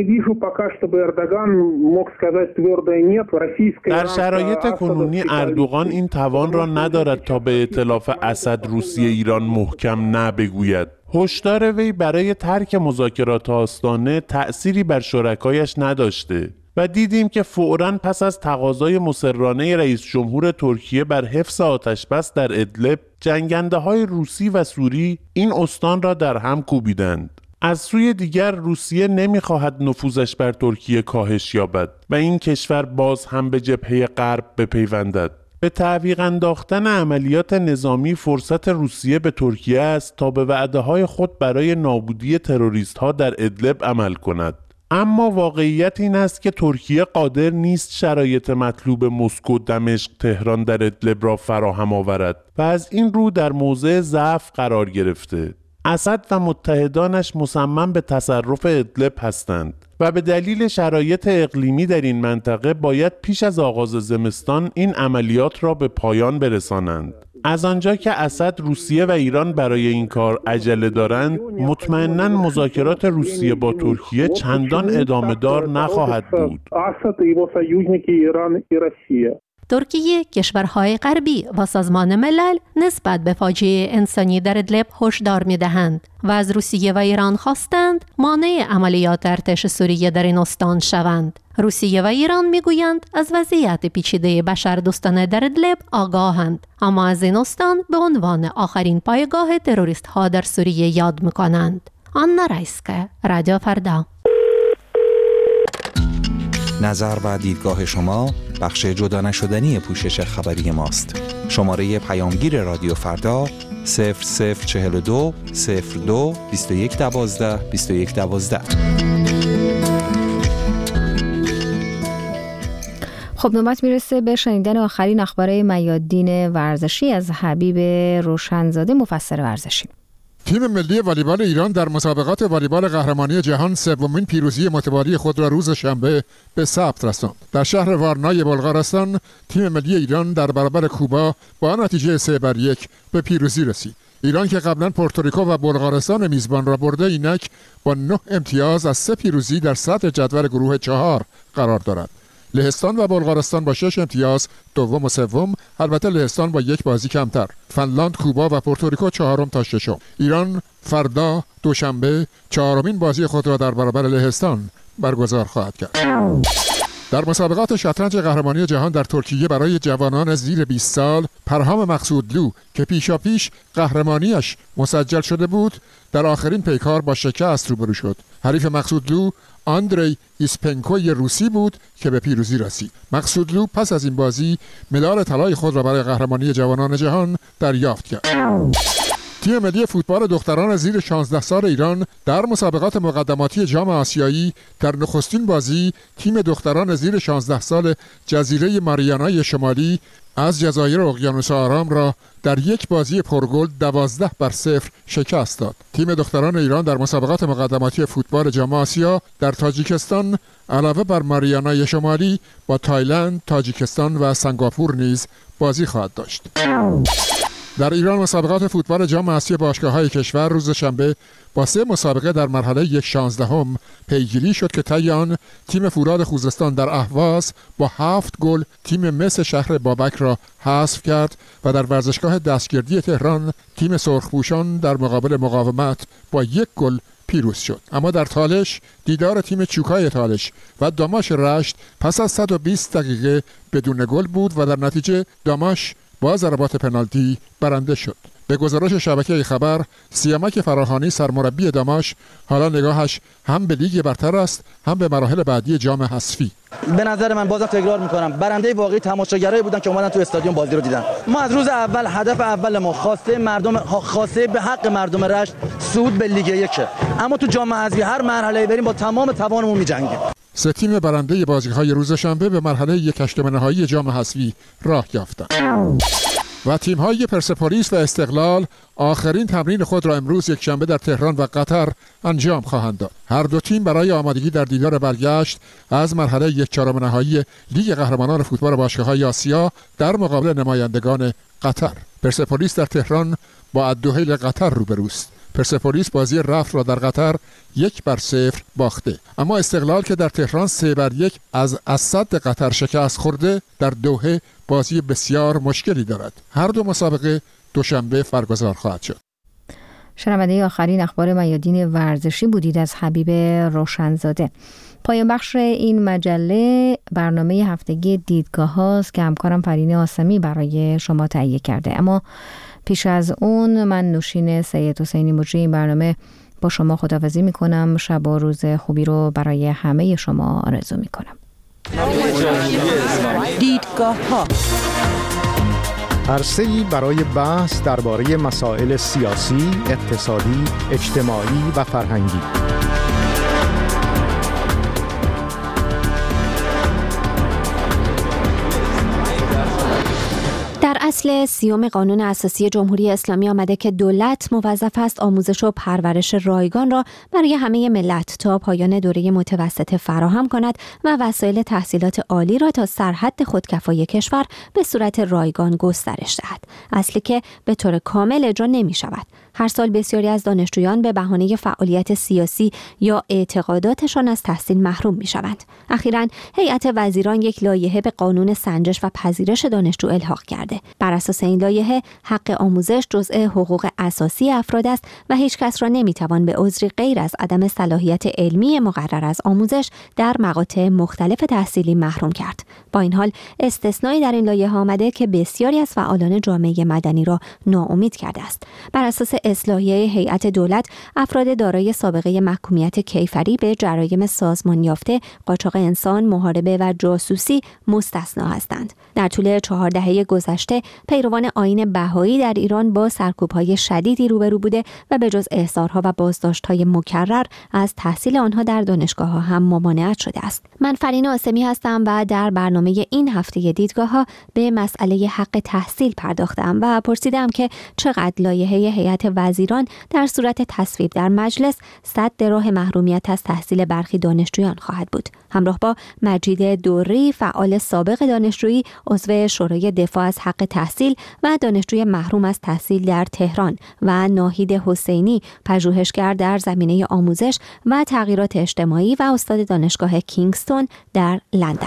Speaker 17: در شرایط کنونی اردوغان این توان را ندارد تا به ائتلاف اسد روسیه ایران محکم نه بگوید. هشدار وی برای ترک مذاکرات آستانه تأثیری بر شرکایش نداشته و دیدیم که فوراً پس از تقاضای مصرانه رئیس جمهور ترکیه بر حفظ آتشبس در ادلب، جنگنده‌های روسی و سوری این استان را در هم کوبیدند. از سوی دیگر روسیه نمی‌خواهد نفوذش بر ترکیه کاهش یابد و این کشور باز هم به جبهه غرب بپیوندد. به تعویق انداختن عملیات نظامی فرصت روسیه به ترکیه است تا به وعده‌های خود برای نابودی تروریست‌ها در ادلب عمل کند. اما واقعیت این است که ترکیه قادر نیست شرایط مطلوب مسکو، دمشق، تهران در ادلب را فراهم آورد و از این رو در موضع ضعف قرار گرفته. اسد و متحدانش مصمم به تصرف ادلب هستند و به دلیل شرایط اقلیمی در این منطقه باید پیش از آغاز زمستان این عملیات را به پایان برسانند. از آنجا که اسد، روسیه و ایران برای این کار عجله دارند، مطمئناً مذاکرات روسیه با ترکیه چندان ادامه دار نخواهد بود.
Speaker 16: ترکیه، کشورهای غربی و سازمان ملل نسبت به فاجعه انسانی در ادلب هشدار می‌دهند و از روسیه و ایران خواستند مانع عملیات ارتش سوریه در این استان شوند. روسیه و ایران میگویند از وضعیت پیچیده بشردوستانه در ادلب آگاهند، اما از این استان به عنوان آخرین پایگاه تروریست ها در سوریه یاد میکنند. آنا رایسکه، رادیو فردا.
Speaker 18: نظر و دیدگاه شما بخش جدا نشدنی پوشش خبری ماست. شماره پیامگیر رادیو فردا صفر صفر چهل و دو صفر دو بیست و یک دوازده بیست و یک دوازده.
Speaker 1: خب نوبت میرسه به شنیدن آخرین اخبار میادین ورزشی از حبیب روشنزاده، مفسر ورزشی.
Speaker 19: تیم ملی والیبال ایران در مسابقات والیبال قهرمانی جهان سومین پیروزی متوالی خود را روز شنبه به ثبت رساند. در شهر وارنای بلغارستان تیم ملی ایران در برابر کوبا با نتیجه سه بر یک به پیروزی رسید. ایران که قبلا پورتوریکو و بلغارستان میزبان را برده، اینک با نه امتیاز از سه پیروزی در سطح جدول گروه چهار قرار دارد. لهستان و بلغارستان با شش امتیاز دوم و سوم، البته لهستان با یک بازی کمتر. فنلاند، کوبا و پورتوریکو چهارم تا ششم. ایران فردا دوشنبه چهارمین بازی خود را در برابر لهستان برگزار خواهد کرد. در مسابقات شطرنج قهرمانی جهان در ترکیه برای جوانان زیر بیست سال، پرهام مقصودلو که پیشاپیش قهرمانیش مسجل شده بود، در آخرین پیکار با شکست روبرو شد. حریف مقصودلو آندری ایسپنکوی روسی بود که به پیروزی رسید. مقصودلو پس از این بازی مدال طلای خود را برای قهرمانی جوانان جهان دریافت کرد. تیم ملی فوتبال دختران زیر شانزده سال ایران در مسابقات مقدماتی جام آسیایی در نخستین بازی تیم دختران زیر شانزده سال جزیره ماریانای شمالی از جزایر اقیانوس آرام را در یک بازی پرگل دوازده بر صفر شکست داد. تیم دختران ایران در مسابقات مقدماتی فوتبال جام آسیا در تاجیکستان علاوه بر ماریانای شمالی با تایلند، تاجیکستان و سنگاپور نیز بازی خواهد داشت. در ایران مسابقات فوتبال جام آسیا باشگاه‌های کشور روز شنبه با سه مسابقه در مرحله یک شانزدهم پیگیری شد که طی آن تیم فولاد خوزستان در اهواز با هفت گل تیم مس شهر بابک را حذف کرد و در ورزشگاه دستگردی تهران تیم سرخپوشان در مقابل مقاومت با یک گل پیروز شد. اما در تالش دیدار تیم چوکای تالش و داماش رشت پس از صد و بیست دقیقه بدون گل بود و در نتیجه داماش با ضربات پنالتی برنده شد. به گزارش شبکه خبر، سیامک فراهانی سرمربی داماش حالا نگاهش هم به لیگ برتر است، هم به مراحل بعدی جام حذفی.
Speaker 20: به نظر من بازم تکرار میکنم، برنده واقعی تماشاگرایی بودن که اومدن تو استادیوم بازی رو دیدن. ما از روز اول هدف اول ما خواسته مردم خواسته به حق مردم رشت صعود به لیگ یک، اما تو جام حذفی هر مرحله بریم با تمام توانمون میجنگیم.
Speaker 19: سه تیم برنده بازی‌های روز شنبه به مرحله یک هشتم نهایی جام حذفی راه یافتند. و تیم‌های پرسپولیس و استقلال آخرین تمرین خود را امروز یکشنبه در تهران و قطر انجام خواهند داد. هر دو تیم برای آمادگی در دیدار برگشت از مرحله یک چهارم نهایی لیگ قهرمانان فوتبال باشگاه‌های آسیا در مقابل نمایندگان قطر. پرسپولیس در تهران با الدحیل قطر روبروست. پرسپولیس بازی رفت را در قطر یک بر صفر باخته، اما استقلال که در تهران سه بر یک از اسد قطر شکست خورده در دوحه بازی بسیار مشکلی دارد. هر دو مسابقه دوشنبه برگزار خواهد شد.
Speaker 1: شنونده آخرین اخبار میادین ورزشی بودید از حبیب روشنزاده. پایان بخش این مجله برنامه هفتگی دیدگاه هاست که همکارم فرین آسمی برای شما تهیه کرده. اما پیش از اون من نوشین سید حسینی مجری این برنامه با شما خداحافظی میکنم. شب و روز خوبی رو برای همه شما آرزو میکنم.
Speaker 7: دیدگاه ها،
Speaker 21: عرصه‌ای برای بحث درباره مسائل سیاسی، اقتصادی، اجتماعی و فرهنگی.
Speaker 22: در اصل سیوم قانون اساسی جمهوری اسلامی آمده که دولت موظف است آموزش و پرورش رایگان را برای همه ملت تا پایان دوره متوسطه فراهم کند و وسایل تحصیلات عالی را تا سرحد خودکفایی کشور به صورت رایگان گسترش دهد. اصلی که به طور کامل اجرا نمی شود. هر سال بسیاری از دانشجویان به بهانه فعالیت سیاسی یا اعتقاداتشان از تحصیل محروم می شوند. اخیراً هیئت وزیران یک لایحه به قانون سنجش و پذیرش دانشجو الحاق کرده. بر اساس این لایحه حق آموزش جزء حقوق اساسی افراد است و هیچ کس را نمیتوان به عذری غیر از عدم صلاحیت علمی مقرر از آموزش در مقاطع مختلف تحصیلی محروم کرد. با این حال استثنایی در این لایحه آمده که بسیاری از فعالان جامعه مدنی را ناامید کرده است. بر اساس اصلاحیه هیئت دولت افراد دارای سابقه محکومیت کیفری به جرایم سازمان یافته، قاچاق انسان، محاربه و جاسوسی مستثنا هستند. در طول چهار دهه گذشته پیروان آیین بهایی در ایران با سرکوب‌های شدیدی روبرو بوده و به جز احضارها و بازداشت‌های مکرر از تحصیل آنها در دانشگاه‌ها هم ممانعت شده است. من فرین آسمی هستم و در برنامه این هفته دیدگاه‌ها به مسئله حق تحصیل پرداختم و پرسیدم که چقدر لایحه هیئت وزیران در صورت تصویب در مجلس سد راه محرومیت از تحصیل برخی دانشجویان خواهد بود. همراه با مجید دوری، فعال سابق دانشجویی، عضو شورای دفاع از حق تحصیل و دانشجوی محروم از تحصیل در تهران، و ناهید حسینی، پژوهشگر در زمینه آموزش و تغییرات اجتماعی و استاد دانشگاه کینگستون در لندن.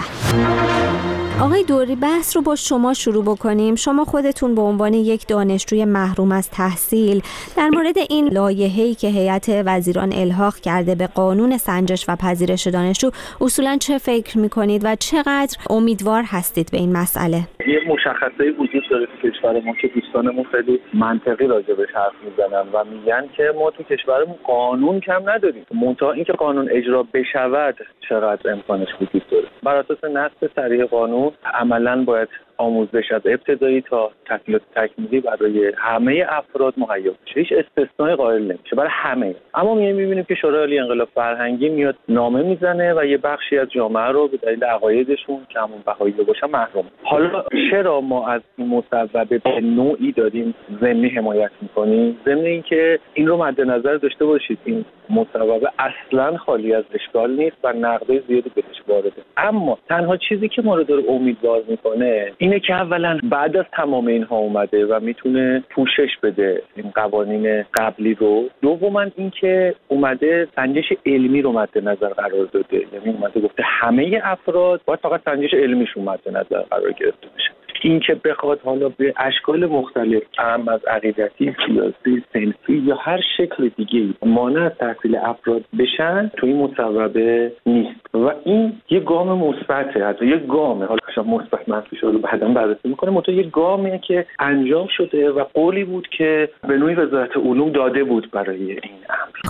Speaker 22: آقای دوری، بحث رو با شما شروع بکنیم. شما خودتون به عنوان یک دانشجوی محروم از تحصیل در مورد این لایحه‌ای که هیئت وزیران الحاق کرده به قانون سنجش و پذیرش دانشجو اصولاً چه فکر می‌کنید و چقدر امیدوار هستید به این مسئله؟
Speaker 23: یه مشخصه‌ای وجود داره تو کشور ما که دوستانمون خیلی منطقی راجبش حرف میزنن و میگن که ما تو کشورمون قانون کم نداریم، منتها اینکه قانون اجرا بشود چقدر امکانش وجود داره. بر اساس نص صریح قانون عملاً باید آموزش از ابتدایی تا تحصیلات تکمیلی برای همه افراد مهیا بشه، هیچ استثنایی قائل نمیشه، برای همه. اما میایم میبینیم که شورای عالی انقلاب فرهنگی میاد نامه میزنه و یه بخشی از جامعه رو به دلیل عقایدشون که همون بهایی باشن محروم. حالا چرا ما از این مصوبه به نوعی داریم ضمنی حمایت میکنیم؟ ضمن اینکه این رو مد نظر داشته باشید این مصوبه اصلا خالی از اشکال نیست و نقدای زیادی بهش وارده. اما تنها چیزی که ما رو داره امیدوار میکنه اینه که اولا بعد از تمام اینها اومده و میتونه پوشش بده این قوانین قبلی رو. دوما اینکه اومده سنجش علمی رو مد نظر قرار داده، یعنی اومده گفته همه افراد باید فقط سنجش علمیشون مد نظر قرار گرفته بشه. این که بخواد حالا به اشکال مختلف، اهم از عقیدتی، سیاسی، صنفی یا هر شکل دیگه‌ای مانع از تحصیل افراد بشن تو این مصوبه نیست و این یه گام مثبته. حتی یه گامه، حالا شما مثبت منفیش رو بعداً بررسی می‌کنه، متو یه گامیه که انجام شده و قولی بود که به نوعی وزارت علوم داده بود برای این امر.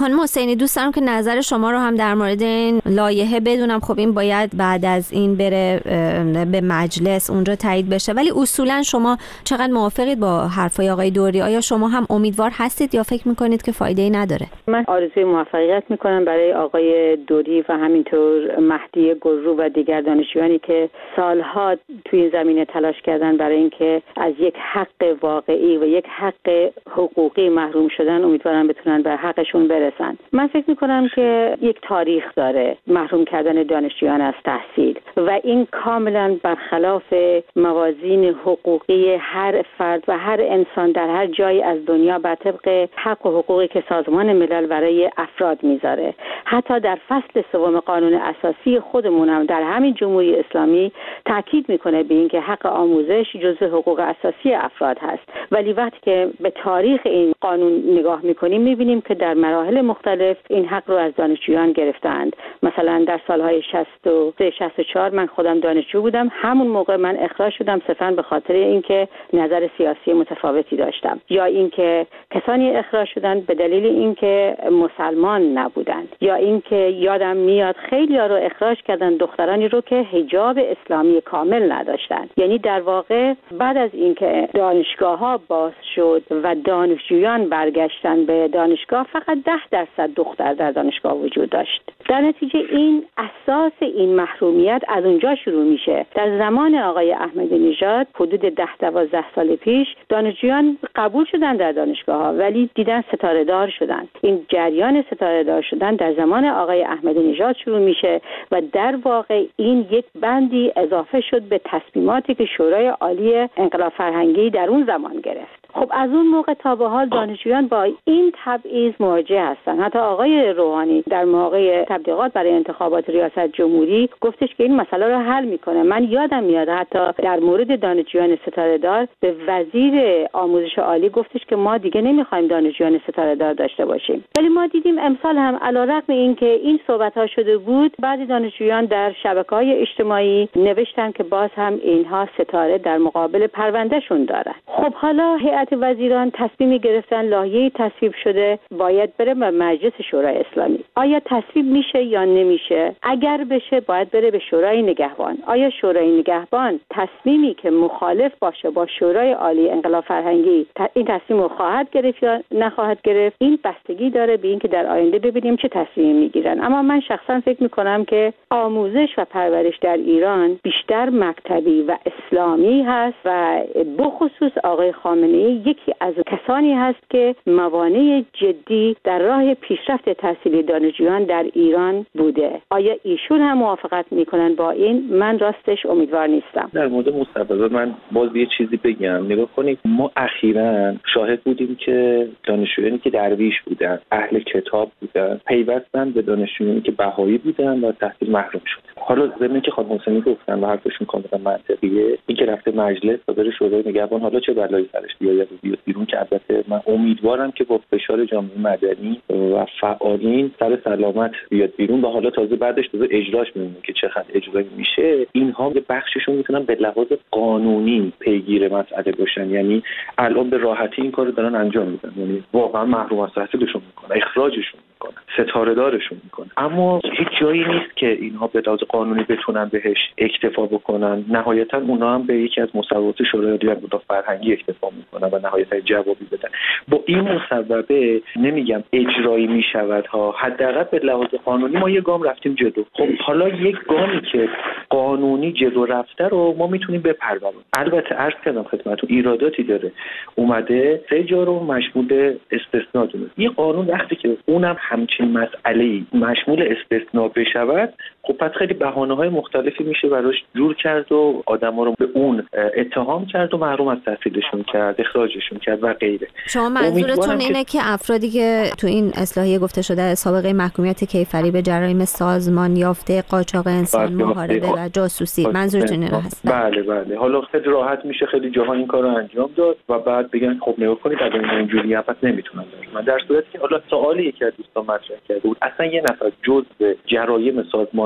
Speaker 22: خانم حسینی دوست دارم که نظر شما رو هم در مورد این لایحه بدونم. خب این باید بعد از این بره به مجلس اونجا تایید بشه، ولی اصولا شما چقدر موافقید با حرفای آقای دوری؟ آیا شما هم امیدوار هستید یا فکر میکنید که فایده‌ای نداره؟
Speaker 2: من آرزوی موفقیت میکنم برای آقای دوری و همینطور مهدی گلرو و دیگر دانشجویانی که سالها توی این زمینه تلاش کردن برای اینکه از یک حق واقعی و یک حق حقوقی محروم شدن. امیدوارم بتونن به حقشون برسن. من فکر میکنم که یک تاریخ داره محروم کردن دانشجویان از تحصیل و این کاملا برخلاف موازین حقوقی هر فرد و هر انسان در هر جایی از دنیا بر طبق حق و حقوقی که سازمان ملل برای افراد میذاره. حتی در فصل سوم قانون اساسی خودمون هم در همین جمهوری اسلامی تاکید میکنه به اینکه حق آموزش جزو حقوق اساسی افراد هست. ولی وقتی که به تاریخ این قانون نگاه میکنیم میبینیم که در مراحل مختلف این حق رو از دانشجویان گرفتند. مثلا در سالهای شصت و سه شصت و چهار من خودم دانشجو بودم، همون موقع من اخراج شدم صرفاً به خاطر اینکه نظر سیاسی متفاوتی داشتم، یا اینکه کسانی اخراج شدن به دلیل اینکه مسلمان نبودند، یا اینکه یادم میاد خیلی‌ها رو اخراج کردن دخترانی رو که حجاب اسلامی کامل نداشتند. یعنی در واقع بعد از اینکه دانشگاه‌ها باز شد و دانشجویان برگشتن به دانشگاه فقط ده درصد دختر در دانشگاه وجود داشت. در نتیجه این اساس این محرومیت از اونجا شروع میشه. در زمان آقای احمدی نژاد حدود ده دوازده سال پیش دانشجویان قبول شدن در دانشگاه ها ولی دیدن ستاره دار شدن. این جریان ستاره دار شدن در زمان آقای احمدی نژاد شروع میشه و در واقع این یک بندی اضافه شد به تصمیماتی که شورای عالی انقلاب فرهنگی در اون زمان گرفت. خب از اون موقع تا به حال دانشجویان با این تبعیض مواجه هستن. حتی آقای روحانی در موقع تبلیغات برای انتخابات ریاست جمهوری گفتش که این مسئله رو حل میکنه. من یادم میاد حتی در مورد دانشجویان ستاره دار به وزیر آموزش عالی گفتش که ما دیگه نمیخوایم دانشجویان ستاره دار داشته باشیم. ولی ما دیدیم امسال هم علیرغم اینکه این صحبت ها شده بود، بعضی دانشجویان در شبکه‌های اجتماعی نوشتن که باز هم اینها ستاره در مقابل پروندهشون دارن. خب حالا هیئت وزیران تصمیمی گرفتن، لایحه‌ای تصویب شده، باید بره به مجلس شورای اسلامی. آیا تصویب میشه یا نمیشه؟ اگر بشه باید بره به شورای نگهبان. آیا شورای نگهبان تصمیمی که مخالف باشه با شورای عالی انقلاب فرهنگی این تصمیم رو خواهد گرفت یا نخواهد گرفت؟ این بستگی داره به اینکه در آینده ببینیم چه تصمیمی میگیرن. اما من شخصا فکر میکنم که آموزش و پرورش در ایران بیشتر مکتبی و اسلامی هست و بخصوص آقای خامنه‌ای یکی از کسانی هست که موانع جدی در راه پیشرفت تحصیلی دانشجویان در ایران بوده. آیا ایشون هم موافقت میکنن با این؟ من راستش امیدوار نیستم.
Speaker 23: در مورد مصوبه من باز یه چیزی بگم. نگاه کنید، ما اخیراً شاهد بودیم که دانشجویانی که درویش بودن، اهل کتاب بودن، پیوستن به دانشجویانی که بهایی بودن و تحصیل محروم شدن. حالا ضمن که خانم حسینی گفتن و حرفشون کاملا منطقیه، این که رفته مجلس و بره شورای نگهبان، حالا چه بلایی سرش بیاد بیاد بیرون، که البته من امیدوارم که با فشار جامعه مدنی و فعالین سر سلامت بیاد بیرون و حالا تازه بعدش تازه اجراش میمونه که چقدر اجرایی میشه. اینها یه بخششون میتونن به لحاظ قانونی پیگیر مسئله باشن، یعنی الان به راحتی این کارو دارن انجام میدن، یعنی واقعا محروم از تحصیلشون میکنن، اخراجشون میکنن، ستاره دارشون میکنن. اما هیچ جایی نیست که اینها به لحاظ قانونی بتونن بهش اکتفا بکنن. نهایتا اونها هم به یکی از مصوبات شورای عالی انقلاب فرهنگی اکتفا میکنن و نهایتا جوابی بدن. با این مصوبه نمیگم اجرایی میشود ها، حداقل به لحاظ قانونی ما یه گام رفتیم جلو. خب حالا یک گامی که قانونی جلو رفته رو ما میتونیم بپرورونیم. البته عرض کردم خدمتتون ایراداتی داره، اومده سه جا رو مشمول استثناء دونه. این قانون وقتی که اونم همچین مسئله‌ای مشمول استثناء بشود، خب پس خیلی بهانه‌های مختلفی میشه براش جور کرد و آدما رو به اون اتهام کرد و محروم از تحصیلشون کرد، اخراجشون کرد و غیره.
Speaker 22: شما منظورتون اینه که افرادی که تو این اصلاحیه گفته شده سابقه محکومیت کیفری به جرایم سازمان یافته، قاچاق انسان، محاربه و جاسوسی، منظورتون اینه هست؟
Speaker 23: بله بله. حالا خیلی راحت میشه خیلی جاها این کارو انجام داد و بعد بگن خب نگاه کنید اگه اینجوریه پس نمیتونن. من در صورتی که حالا سوالی که دوستان مطرح کرده بود، اصلا یه نفر جزء جرایم سازمان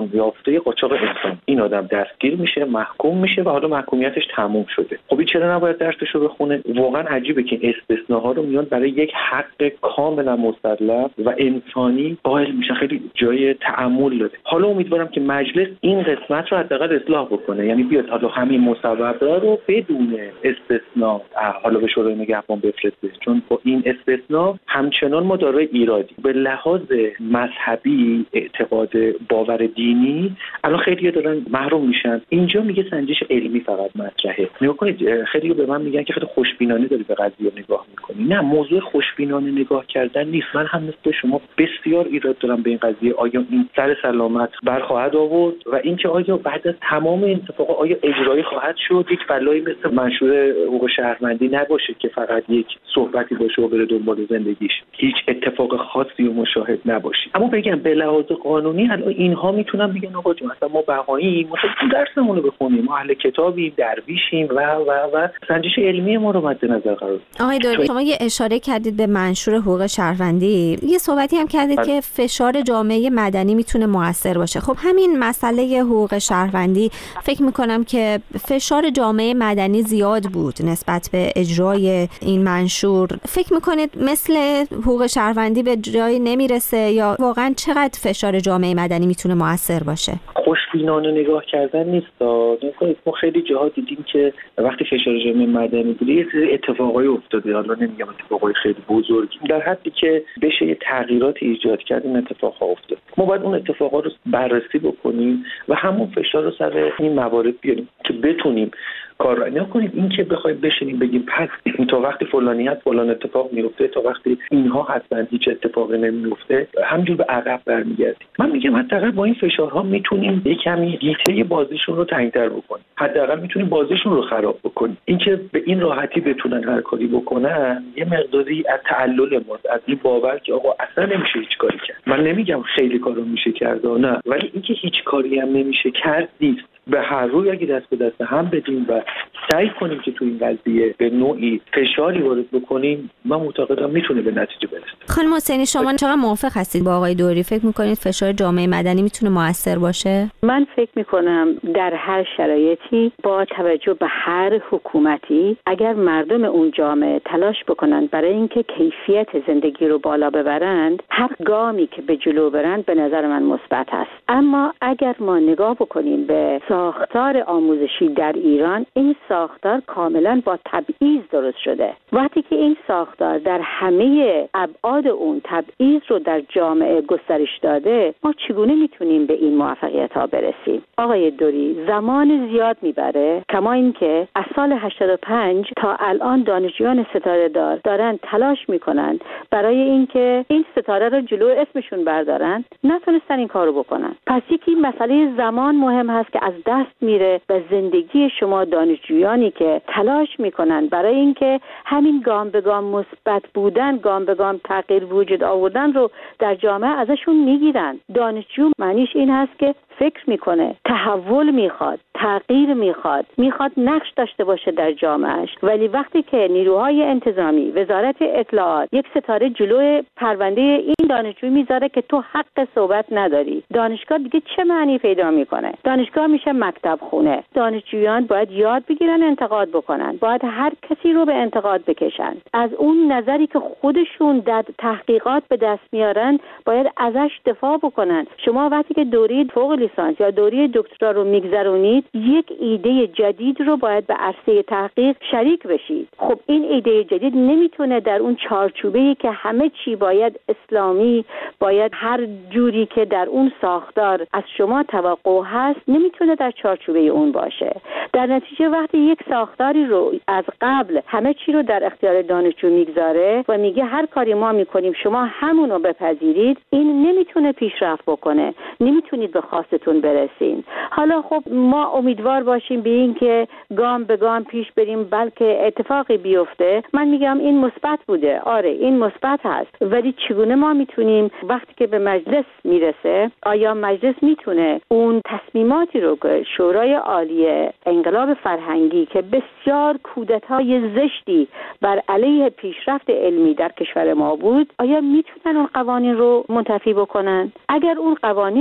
Speaker 23: انجام یافته قاچاق انسان. این آدم دستگیر میشه، محکوم میشه و حالا محکومیتش تموم شده. خب این چرا نباید درسشو بخونه؟ واقعا عجیبه که استثناها رو میان برای یک حق کاملا مسلم و انسانی قائل میشه. خیلی جای تأمل داره. حالا امیدوارم که مجلس این قسمت رو حداقل اصلاح بکنه، یعنی بیاد حالا همین مصوبات رو بدون استثناء حالا به شورای نگهبان بفرسته، چون با این استثناء همچنان ما دارای ایرادی به لحاظ مذهبی، اعتقاد، باور دینی الان خیلی دارن محروم میشن. اینجا میگه سنجش علمی فقط مطرحه. نگاه کنید خیلی به من میگن که خیلی خوشبینانه داری به قضیه نگاه میکنی. نه، موضوع خوشبینانه نگاه کردن نیست. من هم مثل شما بسیار ایراد دارم به این قضیه. آیا این سر سلامت برخواهد آورد و اینکه آیا بعد از تمام این اتفاقا آیا اجرایی خواهد شد؟ یک بلایی مثل منشور حقوق شهروندی نباشه که فقط یک صحبتی باشه و بره دنبال زندگیش، هیچ اتفاق خاصی رو مشاهد نباشیم. اما بگم به لحاظ قانونی الان اینها میتونن بگن آقا جون مثلا ما بهاییم، ما درسمون رو بخونیم، ما اهل کتابیم، درویشیم و و و سنجش علمی ما رو مد نظر قرار.
Speaker 22: آقای دوری، شما یه اشاره کردید به منشور حقوق شهروندی، یه صحبتی هم کردید که فشار جامعه مدنی میتونه موثر باشه. خب همین مسئله حقوق شهروندی فکر میکنم که فشار جامعه مدنی زیاد بود نسبت به اجرای این منشور. فکر میکنید مثل حقوق شهروندی به جای نمیرسه یا واقعا چقدر فشار جامعه مدنی میتونه موثر باشه؟
Speaker 23: خوشبینانه نگاه کردن نیست. نکنید ما خیلی جاها دیدیم که وقتی فشار جامعه مدنی بوده یه سری اتفاقایی افتاده، حالا نمیگم اتفاقای خیلی بزرگی، در حدی که بشه یه تغییرات ایجاد کرد این اتفاقها افتاد. ما باید اون اتفاقا رو بررسی بکنیم و همون فشار رو سر این موارد بیاریم که بتونیم کار نکنید. این که بخوایم بشینیم بگیم پس تا وقتی فلانی هست فلان اتفاق میفته، تا وقتی اینها هستن هیچ اتفاقی نمیفته، همینجور به عقب برمیگردیم. من میگم حداقل با این فشارها میتونیم یک کمی گیته بازیشون رو تنگ‌تر بکنیم، حداقل میتونیم بازیشون رو خراب بکنیم. اینکه به این راحتی بتونن هر کاری بکنن یه مقداری از تعلل ماست، از این باور که آقا اصلا نمیشه هیچ کاری کرد. من نمیگم خیلی کارو میشه کرد، نه، ولی اینکه هیچ کاری هم نمیشه کرد نیست. به هر روی اگه دست به دست هم بدیم و سعی کنیم که تو این قضیه به نوعی فشاری وارد بکنیم، من معتقدم میتونه به نتیجه برسه.
Speaker 22: خانم حسینی، شما چقدر موافق هستید با آقای دوری؟ فکر میکنید فشار جامعه مدنی میتونه موثر باشه؟
Speaker 2: من فکر میکنم در هر شرایطی با توجه به هر حکومتی اگر مردم اون جامعه تلاش بکنن برای اینکه کیفیت زندگی رو بالا ببرند، هر گامی که به جلو برند به نظر من مثبت است. اما اگر ما نگاه بکنیم به ساختار آموزشی در ایران، این ساختار کاملا با تبعیض درست شده. وقتی که این ساختار در همه ابعاد اون تبعیض رو در جامعه گسترش داده، ما چگونه میتونیم به این موفقیت ها برسیم؟ آقای دوری، زمان زیاد میبره، کما اینکه از سال هشتاد و پنج تا الان دانشجویان ستاره دار دارن تلاش میکنن برای اینکه این ستاره رو جلو اسمشون بردارن، نتونستن این کارو بکنن. پس یکی مسئله زمان مهم هست که از دست میره و زندگی شما دانشجویانی که تلاش میکنن برای اینکه همین گام به گام مثبت بودن، گام به گام تغییر وجود آوردن رو در جامعه ازشون میگیرن. دانشجو معنیش این هست که فکر میکنه، تحول میخواد، تغییر میخواد، میخواد نقش داشته باشه در جامعهش. ولی وقتی که نیروهای انتظامی، وزارت اطلاعات یک ستاره جلوی پرونده این دانشجو میذاره که تو حق صحبت نداری، دانشگاه دیگه چه معنی پیدا میکنه؟ دانشگاه میشه مکتب خونه. دانشجویان باید یاد بگیرن انتقاد بکنن، باید هر کسی رو به انتقاد بکشن. از اون نظری که خودشون در تحقیقات به دست میارن باید ازش دفاع بکنن. شما وقتی که دوره فوق لیسانس یا دوره دکترا رو میگذرونید، یک ایده جدید رو باید به عرصه تحقیق شریک بشید. خب این ایده جدید نمیتونه در اون چارچوبه‌ای که همه چی باید اسلامی، باید هر جوری که در اون ساختار از شما توقع هست، نمیتونه در چارچوبه اون باشه. در نتیجه وقتی یک ساختاری رو از قبل همه چی رو در اختیار دانشجو میگذاره و میگه هر کاری ما میکنیم شما همون رو بپذیرید، این نمیتونه پیشرفت بکنه، نمیتونید به خواستتون برسین. حالا خب ما امیدوار باشیم به این که گام به گام پیش بریم بلکه اتفاقی بیفته. من میگم این مثبت بوده، آره این مثبت هست، ولی چگونه ما میتونیم وقتی که به مجلس میرسه، آیا مجلس میتونه اون تصمیماتی رو که شورای عالی انقلاب فرهنگی که بسیار کودتای زشتی بر علیه پیشرفت علمی در کشور ما بود، آیا میتونن اون قوانین رو منتفی بکنن؟ اگر اون قوانین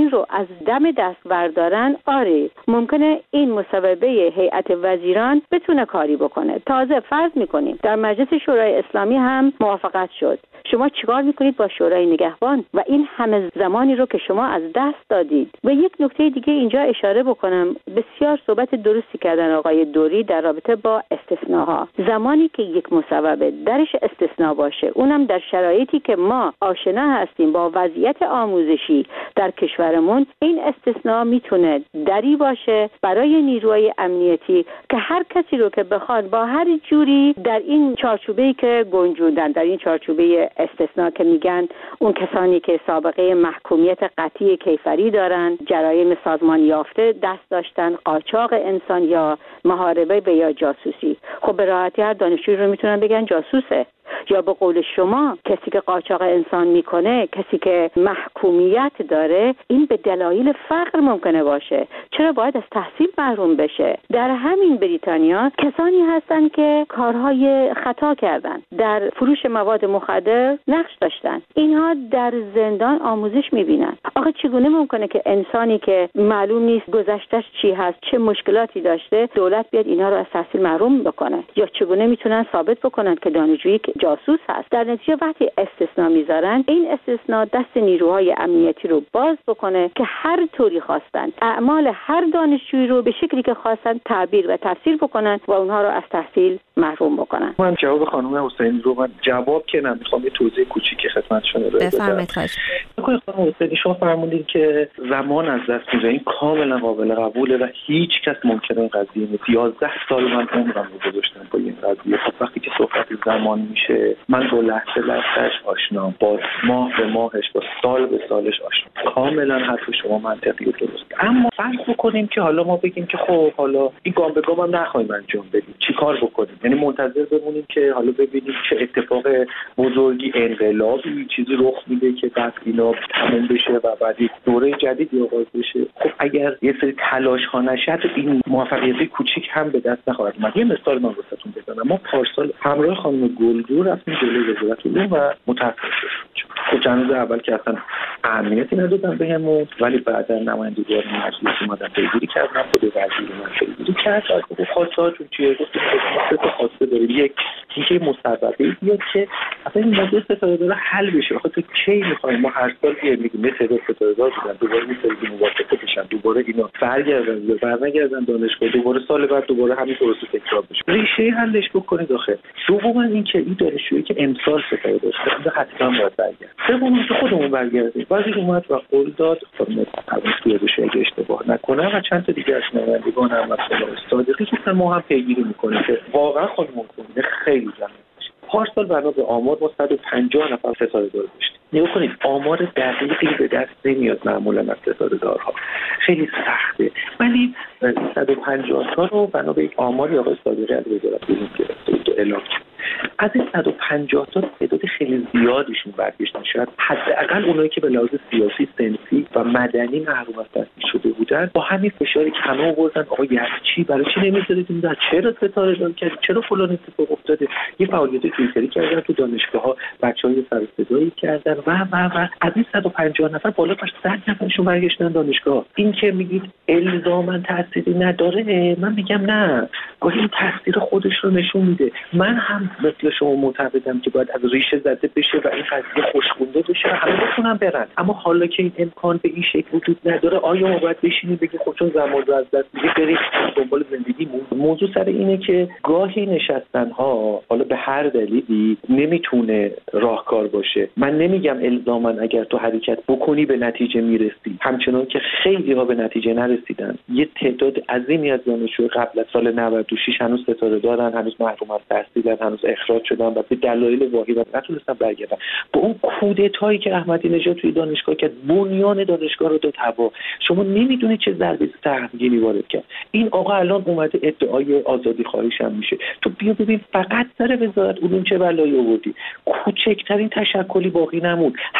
Speaker 2: این رو از دم دست بردارن، آره ممکنه این مصوبه هیئت وزیران بتونه کاری بکنه. تازه فرض میکنیم در مجلس شورای اسلامی هم موافقت شد، شما چیکار میکنید با شورای نگهبان و این همه زمانی رو که شما از دست دادید؟ و یک نکته دیگه اینجا اشاره بکنم، بسیار صحبت درستی کردن آقای دوری در رابطه با استثناها. زمانی که یک مصوبه درش استثناء باشه، اونم در شرایطی که ما آشنا هستیم با وضعیت آموزشی در کشورمون، این استثناء میتونه دری باشه برای نیروهای امنیتی که هر کسی رو که بخواد با هر جوری در این چارچوبه‌ای که گنجوندن، در این چارچوبه استثناء که میگن اون کسانی که سابقه محکومیت قطعی کیفری دارن، جرایم سازمان یافته دست داشتن، قاچاق انسان یا محاربه به یا جاسوسی، خب به راحتی هر دانشجویی رو میتونن بگن جاسوسه. یا به قول شما کسی که قاچاق انسان میکنه، کسی که محکومیت داره، این به دلایل فقر ممکنه باشه، چرا باید از تحصیل محروم بشه؟ در همین بریتانیا کسانی هستن که کارهای خطا کردن، در فروش مواد مخدر نقش داشتن، اینها در زندان آموزش میبینن. آخه چگونه ممکنه که انسانی که معلوم نیست گذشتهش چی هست، چه مشکلاتی داشته، دولت بیاد اینا رو از تحصیل محروم بکنه؟ یا چگونه میتونن ثابت بکنن که دانشجویی جاسوس هست؟ در نتیجه وقتی استثناء میذارن، این استثناء دست نیروهای امنیتی رو باز بکنه که هر طوری خواستن اعمال هر دانشجویی رو به شکلی که خواستن تعبیر و تفسیر بکنن و اونها رو از تحصیل محروم بکنن.
Speaker 23: من جواب خانم حسینی رو من جواب که نمیخوام، یه توضیح کوچیکی خدمتتون رو بدم.
Speaker 22: بفرمایید. خواهش
Speaker 23: می‌کنم. خانم حسینی شما فرمودید که زمان از دست میره، این کاملا قابل قبوله و هیچ کس ممکنه این قضیه نیست. یازده سال من عمرم رو گذاشتم با این قضیه. خب وقتی که صحبت زمان میشه، من با لحظه لحظه‌اش آشنام، با ماه به ماهش، با سال به سالش آشنام. کاملا حرف شما منطقی و درست. اما فرض بکنیم که حالا ما بگیم که خب حالا این گام به گام هم نخوایم انجام بدیم، چیکار بکنیم؟ یعنی منتظر بمونیم که حالا ببینیم چه اتفاق بزرگی، انقلابی چیزی رخ میده که بعد اینا تموم بشه و بعد دوره جدیدی آغاز بشه؟ خب اگر یه سری تلاش ها نشه، این موفقیت کوچیک هم به دست نخواهد اومد. یه مثال من واسهتون بزنم. ما پارسال همراه خانم گلدور رفتیم جلوی وزارت علوم و متاسفم شد. خب چند روز اول که اصلا اهمیتی ندادن بهمون، ولی بعدا نمایندگان مجلس اومدن پیگیری کردن، خود وزیر من پیگیری کرد. خب خواسته‌هاتون چیه؟ گفتیم سه تا خواسته داریم. یک اینکه مسببه بیاد که اصلا این موضوع ستاره‌دار حل بشه. بخاطر کی می‌خوایم ما هر سال بیایم میگیم یه تعداد ستاره‌دار بودن، دوباره می‌سازیم موافقه بشن، دوباره اینا برگردن یا برنگردن دانشگاه، دوباره سال بعد دوباره همین پروسه تکرار بشه. ریشه حلش بکنید آخه. دوما اینکه این دانشجویی که امسال ستاره داشته حتما باید برگرده. سوم که خودمون برگردیم. وزیر اومد و قول داد خانم توسعه بشه اگه اشتباه نکنم و چند تا دیگه از نمایندگان هم مثلا صادقی که ما هم پیگیری می‌کنیم که واقعا خانم ممکنه خیلی زحمت کشه. پارسال بنا به آمار ما صد و پنجاه نفر ستاره دار داشتیم. نگاه کنید آمار دقیقی به دست نمیاد معمولا از ستاره دارها، خیلی سخته، ولی صد و پنجاه تا رو بنا به یک آماری آقای صادقی از وزارت علوم گرفته اعلام کرد. از این صد و پنجاه تا تعداد خیلی زیادیشون برگشتن، شاید حداقل اونایی که به لحاظ سیاسی، سنفی و مدنی محروم از تحصیل شده بودن، با همین فشاری که همه آوردن آقا یعنی چی، برای چی نمیذارید این در چرا ستاره دار کردید، چرا فلان اتفاق افتاده، یه فعالیت توییتری کردن تو دانشگاه‌ها، بچه‌های سر و صدایی کردن و و و از این صد و پنجاه نفر بالا تا صد نفرشون برگشتن دانشگاه. این که میگید الزاما تأثیری نداره، من میگم نه، گاهی این تاثیر خودش رو نشون میده. من هم مثل شما معتقدم که باید از ریشه زده بشه و این قضیه خوشخونده بشه و همه بتونن برن، اما حالا که این امکان به این شکل وجود نداره، آیا ما باید بشینیم بگیم خب چون زمان رو از دست میدیم بریم دنبال زندگیمون؟ موضوع سر اینه که گاهی نشستن ها حالا به هر دلیلی نمیتونه راهکار باشه. من نمیگم الزاما اگر تو حرکت بکنی به نتیجه میرسی، همچنان که خیلی ها به نتیجه نرسیدن. یه تعداد عظیمی از دانشجو قبل از سال نود و شش هنوز ستاره دارن، هنوز محروم از تحصیلن، هنوز اخراج شدن و به دلایل واهی نتونستن برگردن. با اون کودتایی که احمدی نژاد توی دانشگاه کرد، بنیان دانشگاه رو داد هوا. شما نمیدونید چه ضربه سهمگینی وارد کرد. این آقا الان اومده ادعای آزادی خواهیش هم میشه. تو بیا ببین فقط سر وزارت علوم چه بلایی آوردی. کوچکترین تشکلی باقی نموند.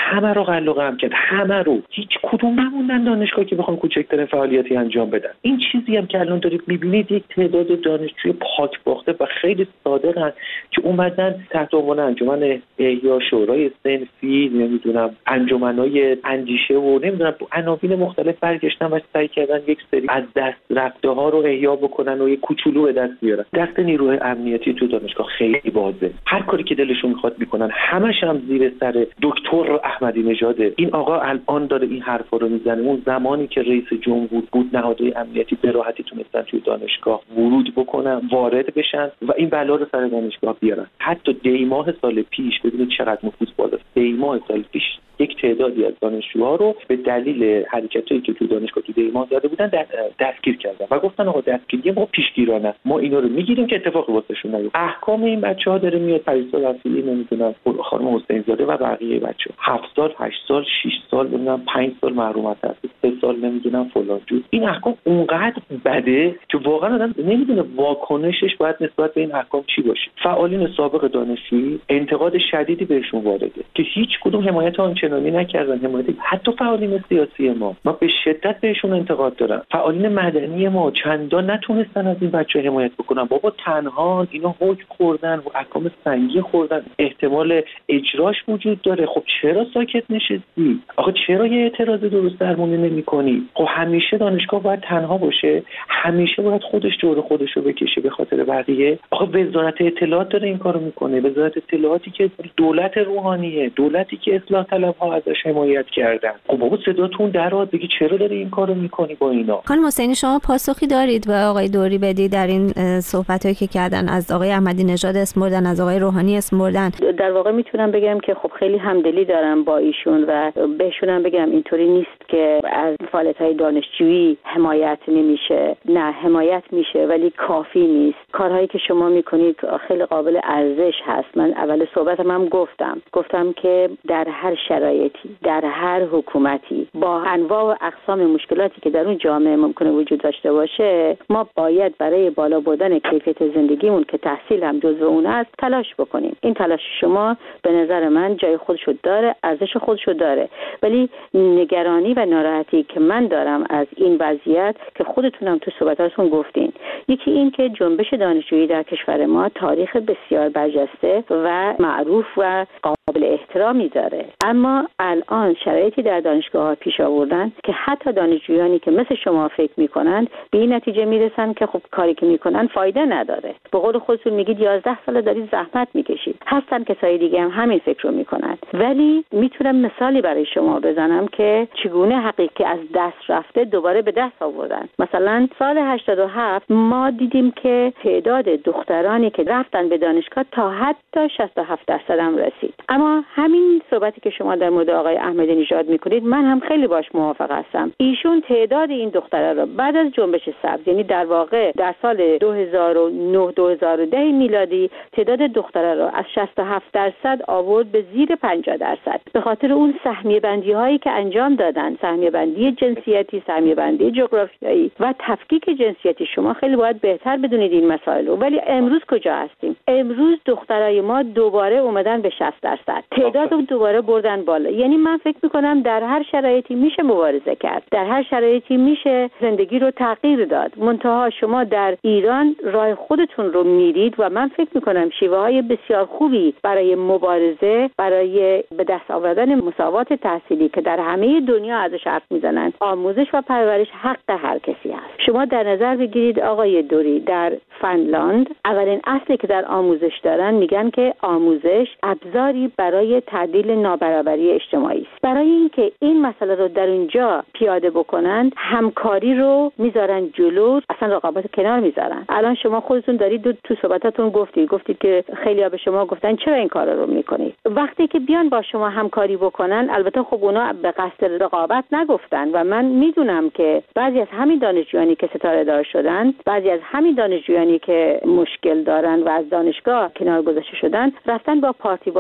Speaker 23: همه رو قلق هم کرد، همه رو، هیچ کدوم نموندن دانشگاه که بخوان کوچکترین فعالیتی انجام بدن. این چیزی هم که الان دارید میبینید یک تعداد دانشجوی پاک باخته و خیلی صادقن که اومدن تحت عنوان انجمن احیا، شورای صنفی، نمیدونم انجمنای اندیشه و نمیدونم عناوین مختلف برگشتن و سعی کردن یک سری از دست رفته ها رو احیا بکنن و یک کوچولو به دست بیارن. دست نیروی امنیتی تو دانشگاه خیلی بازه، هر کاری که دلشون میخواد میکنن، همش هم زیر سر دکتر احمدی نژاده. این آقا الان داره این حرفا رو میزنه. اون زمانی که رئیس جمهور بود نهادهای امنیتی به راحتی تونستن توی دانشگاه ورود بکنن، وارد بشن و این بلا رو سر دانشگاه بیارن. حتی دی ماه سال پیش ببینید چقدر نفوذ بالا، دی ماه سال پیش یک تعدادی از دانشجوها رو به دلیل حرکتایی که تو دانشگاه تو دی ماه زده بودن دستگیر کردن و گفتن آقا دستگیری ما پیشگیرانه، ما اینا رو میگیریم که اتفاقی واسهشون نیفته. احکام این بچه‌ها داره میاد، پریسا رسولی، نمیدونم خانم حسین زاده و بقیه بچه‌ها هفت سال، هشت سال، شش سال، نمیدونم پنج سال محروم از تحصیل، سه سال نمیدونم فلان جو. این احکام اونقدر بده که واقعا آدم نمیدونه واکنشش باید نسبت به این احکام چی باشه. فعالین سابق دانشجویی انتقاد شدیدی بهشون وارده که هیچ کدوم حمایت آنچنانی نکردن، حمایت حتی فعالین سیاسی ما ما به شدت بهشون انتقاد دارن. فعالین مدنی ما چندان نتونستن از این بچه‌ها حمایت بکنن. بابا تنها اینا حکم خوردن و احکام سنگین خوردن، احتمال اجراش وجود داره. خب چرا ساکت نشستی؟ آخه چرا یه اعتراض درست درمونی نمی‌کنی؟ خب همیشه دانشگاه باید تنها باشه، همیشه باید خودش جور خودش رو بکشه به خاطر بقیه. آخه وزارت اطلاعات داره این کارو میکنه، وزارت اطلاعاتی که دولت روحانیه، دولتی که اصلاح طلب‌ها ازش حمایت کردن. خب بابا صداتون درآد، بگی چرا داری این کارو میکنی با اینا؟
Speaker 22: خانم حسینی شما پاسخی دارید به آقای دوری بدی در این صحبتایی که کردن؟ از آقای احمدی نژاد اسم بردن، از آقای روحانی اسم بردن.
Speaker 2: در واقع میتونم بگم که خب خیلی همدلی دارم با ایشون و بهشونم بگم اینطوری نیست که از فعالیت‌های دانشجویی حمایت نمیشه. نه، حمایت میشه ولی کافی نیست. کارهایی که شما میکنید خیلی قابل ارزش هست. من اول صحبتم هم گفتم گفتم که در هر شرایطی، در هر حکومتی، با انواع و اقسام مشکلاتی که در اون جامعه ممکنه وجود داشته باشه، ما باید برای بالا بردن کیفیت زندگیمون که تحصیل هم جزو اون است تلاش بکنیم. این تلاش شما به نظر من جای خودشو داره، ارزش خودشو داره، ولی نگرانی و ناراحتی که من دارم از این وضعیت که خودتونم تو صحبتاتون گفتین، یکی این که جنبش دانشجویی در کشور ما تاریخ بسیار برجسته و معروف و قابل احترامی داره، اما الان شرایطی در دانشگاه‌ها پیش آوردن که حتی دانشجویانی که مثل شما فکر میکنن به این نتیجه میرسن که خب کاری که میکنن فایده نداره. به قول خودتون میگید یازده سال دارید زحمت میکشید. هستن کسای دیگه هم همین فکر رو میکنن. ولی میتونم مثالی برای شما بزنم که چگونه حقیقی از دست رفته دوباره به دست آوردن. مثلا سال هشتاد و هفت ما دیدیم که تعداد دخترانی که رفتن به دانشگاه تا حتی شصت و هفت درصد هم رسید. اما همین صحبتی که شما در مورد آقای احمدی نژاد میکنید من هم خیلی باش موافق هستم. ایشون تعداد این دخترها رو بعد از جنبش سبز، یعنی در واقع در سال دو هزار و نه دو هزار و ده میلادی، تعداد دخترها رو از شصت و هفت درصد آورد به زیر پنجاه درصد به خاطر اون سهمیه بندی هایی که انجام دادن، سهمیه بندی جنسیتی، سهمیه بندی جغرافیایی و تفکیک جنسیتی. شما خیلی باید بهتر بدونید این مسائل رو. ولی امروز کجا هستیم؟ امروز دخترای ما دوباره اومدن به شصت درصد، تعداد رو دوباره بردن بالا. یعنی من فکر میکنم در هر شرایطی میشه مبارزه کرد، در هر شرایطی میشه زندگی رو تغییر داد. منتها شما در ایران راه خودتون رو میرید و من فکر میکنم شیوه های بسیار خوبی برای مبارزه، برای به دست آوردن مساوات تحصیلی که در همه دنیا ازش حرف میزنن، آموزش و پرورش حق هر کسی است. شما در نظر بگیرید آقای دوری، در فنلاند اولین اصلی که در آموزش دارن میگن که آموزش ابزاری برای تعدیل نابرابری اجتماعی است. برای اینکه این مسئله رو در اونجا پیاده بکنند، همکاری رو میذارن جلو، اصلا رقابت کنار میذارن. الان شما خودتون دارید تو صحبتاتون گفتید گفتید که خیلی‌ها به شما گفتن چرا این کارا رو میکنید. وقتی که بیان با شما همکاری بکنن، البته خب اونا به قصد رقابت نگفتن و من میدونم که بعضی از همین دانشجویانی که ستاره دار شدن، بعضی از همین دانشجویانی که مشکل دارن و از دانشگاه کنار گذاشته شدن، رفتن با پارتی بازی، با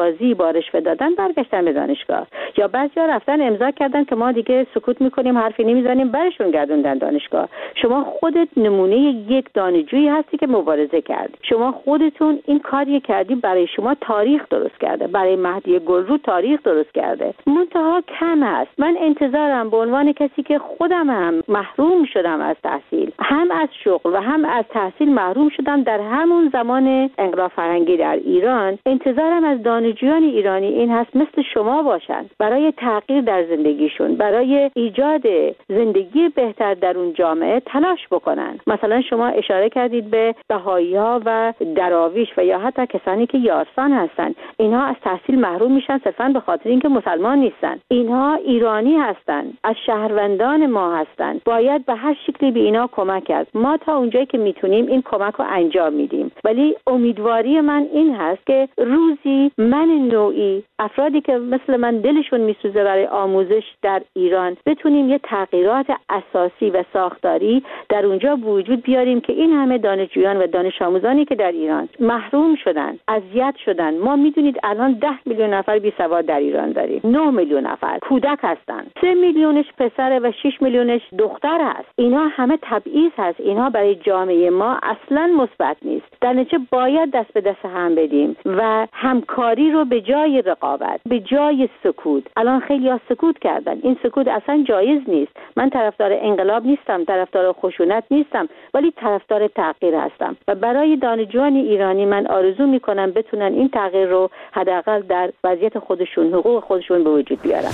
Speaker 2: دانشگاه رشوه دادن برگشتن به دانشگاه، یا بعضیا رفتن امضا کردن که ما دیگه سکوت میکنیم، حرفی نمیزنیم، برشون گردوندن دانشگاه. شما خودت نمونه یک دانشجویی هستی که مبارزه کردی. شما خودتون این کاری کردی، برای شما تاریخ درست کرده، برای مهدی گلرو تاریخ درست کرده. منتها کم است. من انتظارم به عنوان کسی که خودم هم محروم شدم از تحصیل، هم از شغل و هم از تحصیل محروم شدم در همون زمان انقلاب فرهنگی در ایران، انتظارم از دانشجویان ایرانی این هست مثل شما باشن، برای تغییر در زندگیشون، برای ایجاد زندگی بهتر در اون جامعه تلاش بکنن. مثلا شما اشاره کردید به بهائی‌ها و دراویش و یا حتی کسانی که یارسان هستن، اینها از تحصیل محروم میشن صرفاً به خاطر اینکه مسلمان نیستن. اینها ایرانی هستن، از شهروندان ما هستن، باید به هر شکلی به اینا کمک کرد. ما تا اونجایی که میتونیم این کمک رو انجام میدیم، ولی امیدواری من این هست که روزی من نوعی افرادی که مثل من دلشون میسوزه برای آموزش در ایران بتونیم یه تغییرات اساسی و ساختاری در اونجا وجود بیاریم که این همه دانشجویان و دانش آموزانی که در ایران محروم شدن، اذیت شدن. ما میدونید الان ده میلیون نفر بی سواد در ایران داریم، نه میلیون نفر کودک هستن، سه میلیونش پسر و شش میلیونش دختر هست. اینا همه تبعیض هست، اینها برای جامعه ما اصلا مثبت نیست. در نتیجه باید دست به دست هم بدیم و همکاری رو به جای رقابت، به جای سکوت. الان خیلی ها سکوت کردن، این سکوت اصلا جایز نیست. من طرفدار انقلاب نیستم، طرفدار خشونت نیستم، ولی طرفدار تغییر هستم و برای دانشجویان ایرانی من آرزو میکنم بتونن این تغییر رو حداقل در وضعیت خودشون، حقوق خودشون به وجود بیارن.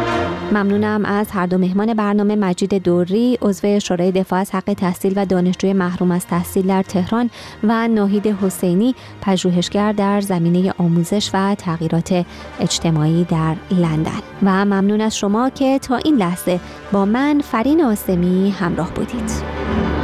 Speaker 22: ممنونم از هر دو مهمان برنامه، مجید دوری عضو شورای دفاع از حق تحصیل و دانشجوی محروم از تحصیل در تهران و ناهید حسینی، پژوهشگر در زمینه آموزش و تغییرات اجتماعی در لندن. و ممنون از شما که تا این لحظه با من فرین آسمی همراه بودید.